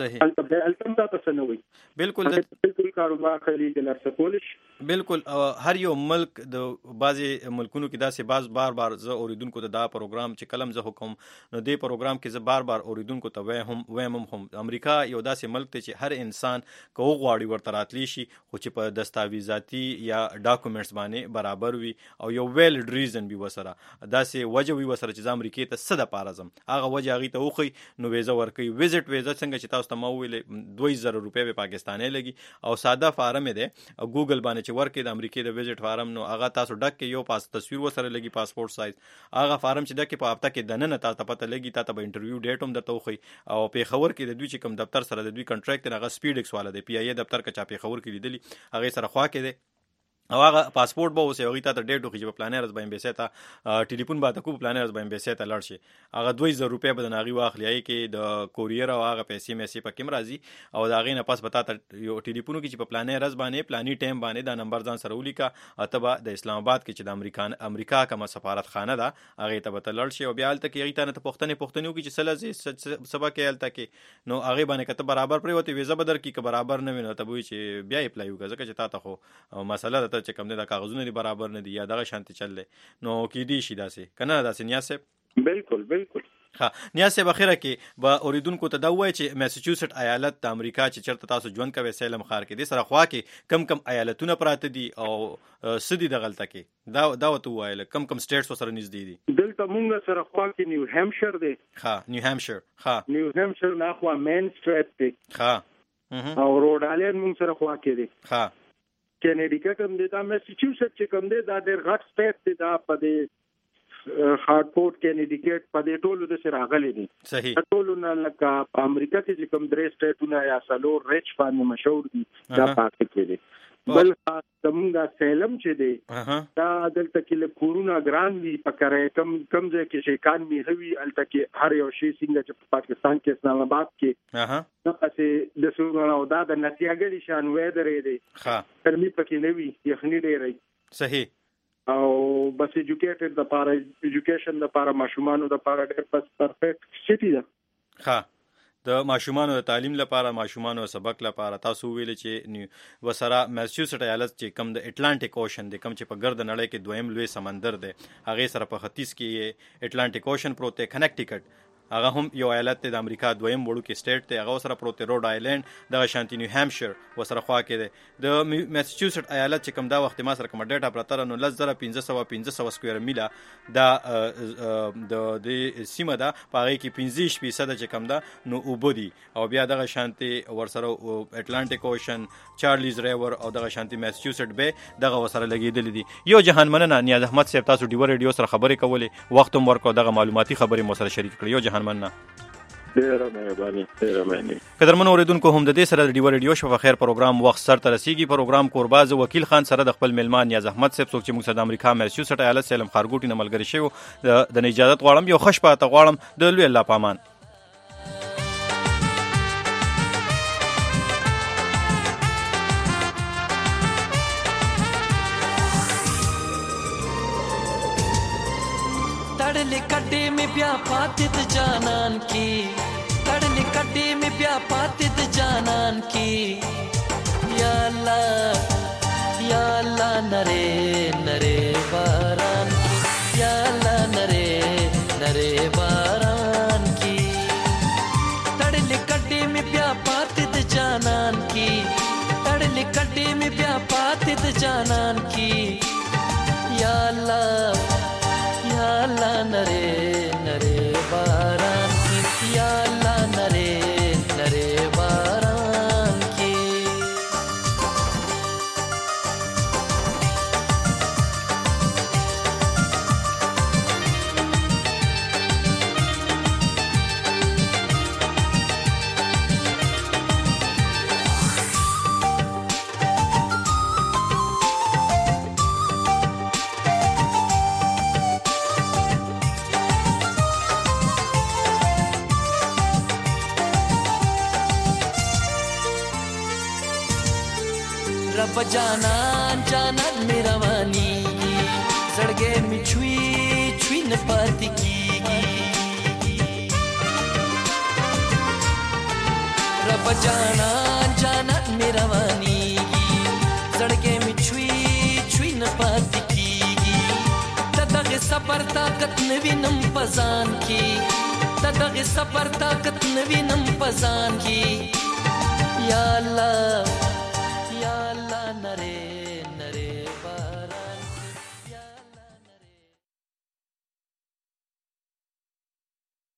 بالکل کاروبار خرید لرسه کولش بالکل هر یو ملک د بعضی ملکونو کې داسې بار زه اوریدونکو ته دا پروګرام چې کلم زه حکم نو دې پروګرام کې زه بار اوریدونکو ته وایم هم امریکا یو داسې ملک دی چې هر انسان که وغواړي ورته راتلی شي خو چې په دستاویزاتي یا ډاکومنټس باندې برابر وي او یو ویلډ ریزن وي ورسره داسې وجه وي ورسره چې زه امریکې ته څه دپاره ځم هغه وجه هغې ته وښیي نو ویزه ورکوي ویزټ ویزه څنګه چې چې تاسو ته ما ویلې 2000 روپۍ به پاکستاني لګي او ساده فارم دی او ګوګل باندې چې ورکې د امریکای د ویزټ فارم نو هغه تاسو ډک کې یو تصویر وسره لګي پاسپورت سایز هغه فارم چې ډک په هفته کې دننه تاسو ته پته لګي تاسو به انټرویو ډیټ هم درته وخی او په خبر کې د دوی چې کوم دفتر سره د دوی کنټراکټ هغه سپیډ ایکس والا دی پی ای دفتر کا چا په خبر کې لیدلی هغه سره خوا کې دی او هغه پاسپورت به اوسه هغه ته ډیټ وخی چې په پلانرز باندې بیسه ټلیفون باندې کو پلانرز باندې بیسه ته لاړ شي هغه 2000 روپۍ به د ناغي واخلي کې د کوریر او هغه پیسې مې سي په کیم راځي او دا غي نه پاس پتا ته یو ټلیفون کې چې په پلانرز باندې پلاني ټایم باندې دا نمبر ځان سره ولیکا اتبا د اسلام آباد کې چې د امریکا کوم سفارت خانه ده هغه ته به لاړ شي او بیا الته کې هغه ته پښتنو کې چې سلازي سبا کې الته کې نو هغه باندې کته برابر پرې وته ویزه بدر کې برابر نه ویني ته وی چې بیا اپلای وکړه ځکه چې تا ته خو مسله ده چې کوم د کاغذونه دی برابر نه دی یا دغه شانتي چلله نو کې دی شي داسې کنه داسې نیاسه بالکل ها نیاسه بخیره کې با اوریدونکو ته دا وای چې میساچوسټ ایالت د امریکا چې چرته تاسو ژوند کوي سیلم خار کې دي سره خوا کې کم ایالتونه پراته دي او سدي د غلطه کې دا وته وایل کم سټیټس سره نږدې دي دلته مونږ سره خوا کې نیو هامشیر دی نیو هامشیر نه خوا مین سټریټ دی او روډ آیلند مونږ سره خوا کې دی کینیډیکټ هم دی دا میساچوسټ چې کوم دی دا ډېر غټ سټیټ دی دا په دې هارټفورد کینیډیکټ په دې ټولو د سره غلي دي صحیح ټولو نه لکه په امریکا کې چې کوم درې سټیټونه یا سلور ریچ باندې مشهور دي دا پاتې کېږي بل زمونږ سیلم چې دی دا دلته کې له کورونا ګران دی پکاره کم ځای کې چې کان می هوی الته کې هر یو شی څنګه چې په پاکستان کې اسلام آباد کې نو پسې د سورنا او دا د نتیاګلی شان ویدرې دی ګرمي پکې نه وي یخني ډېرې صحیح او بس ایجوکیټډ د پاره ایجوکیشن د پاره ماشومانو د پاره ډېر پرفیکټ سټی ده د ماشومانو د تعلیم لپاره ماشومانو سبق لپاره تاسو ویل چې وسره میساچوسټ ایالت چې کم د اټلانټیک اوشن د کم چې په ګرد نړۍ کې دویم لوی سمندر دی هغه سره په ختیځ کې اټلانټیک اوشن پروت دی کنیکټیکټ هغه هم یو ایالت د امریکا دویم وړو کې سټیټ دی هغه سره پروت روډ آیلند د شانتی نیو هامشیر وسره خوا کې دی د میساچوسټ ایالت چې کوم دا وخت ما سره کوم ډیټا پرتر نو 1500 سکوير میله دا د سیمه ده پاره کې 15% چې کوم دا نو وبدي او بیا دغه شانتی ورسره اټلانټیک اوشن چارلیز ریور او دغه شانتی میساچوسټ به دغه وسره لګیدل دي یو جهان مننه نیاز احمد صاحب تاسو ډیو ریډیو سره خبرې کولې وخت هم ورکو دغه معلوماتي خبرې مو سره شریک کړې یو جهان مننه ډیره مهرباني قدرمن اوریدونکو هم د دې سره د ډیو ریډیو شو په خیر پروګرام وخت سره ترسيږي پروګرام قرباز وکیل خان سره د خپل ملمان نیاز احمد صاحب څوک چې موږ سره د امریکا میساچوسټ ایالت سیلم خارګوټي نه ملګری شو د اجازه غواړم یو خوش پاته غواړم د لوی الله پامان तड़ले कड्डे में प्या पातित जानन की तड़ले कड्डे में प्या पातित जानन की या अल्लाह नरे नरे बारान की या अल्लाह नरे बारान की तड़ले कड्डे में प्या पातित जानन की तड़ले कड्डे में प्या पातित जानन की या अल्लाह नरे नरे बारान की या अल्लाह नरे बारान की रब जानन मेरा वानी सड़गे में छुई न पाती की रब जानन मेरा वानी सड़गे में छुई न पाती की तदगे सबर ताकत नवीनम पजान की तदगे सबर ताकत नवीनम पजान की या अल्लाह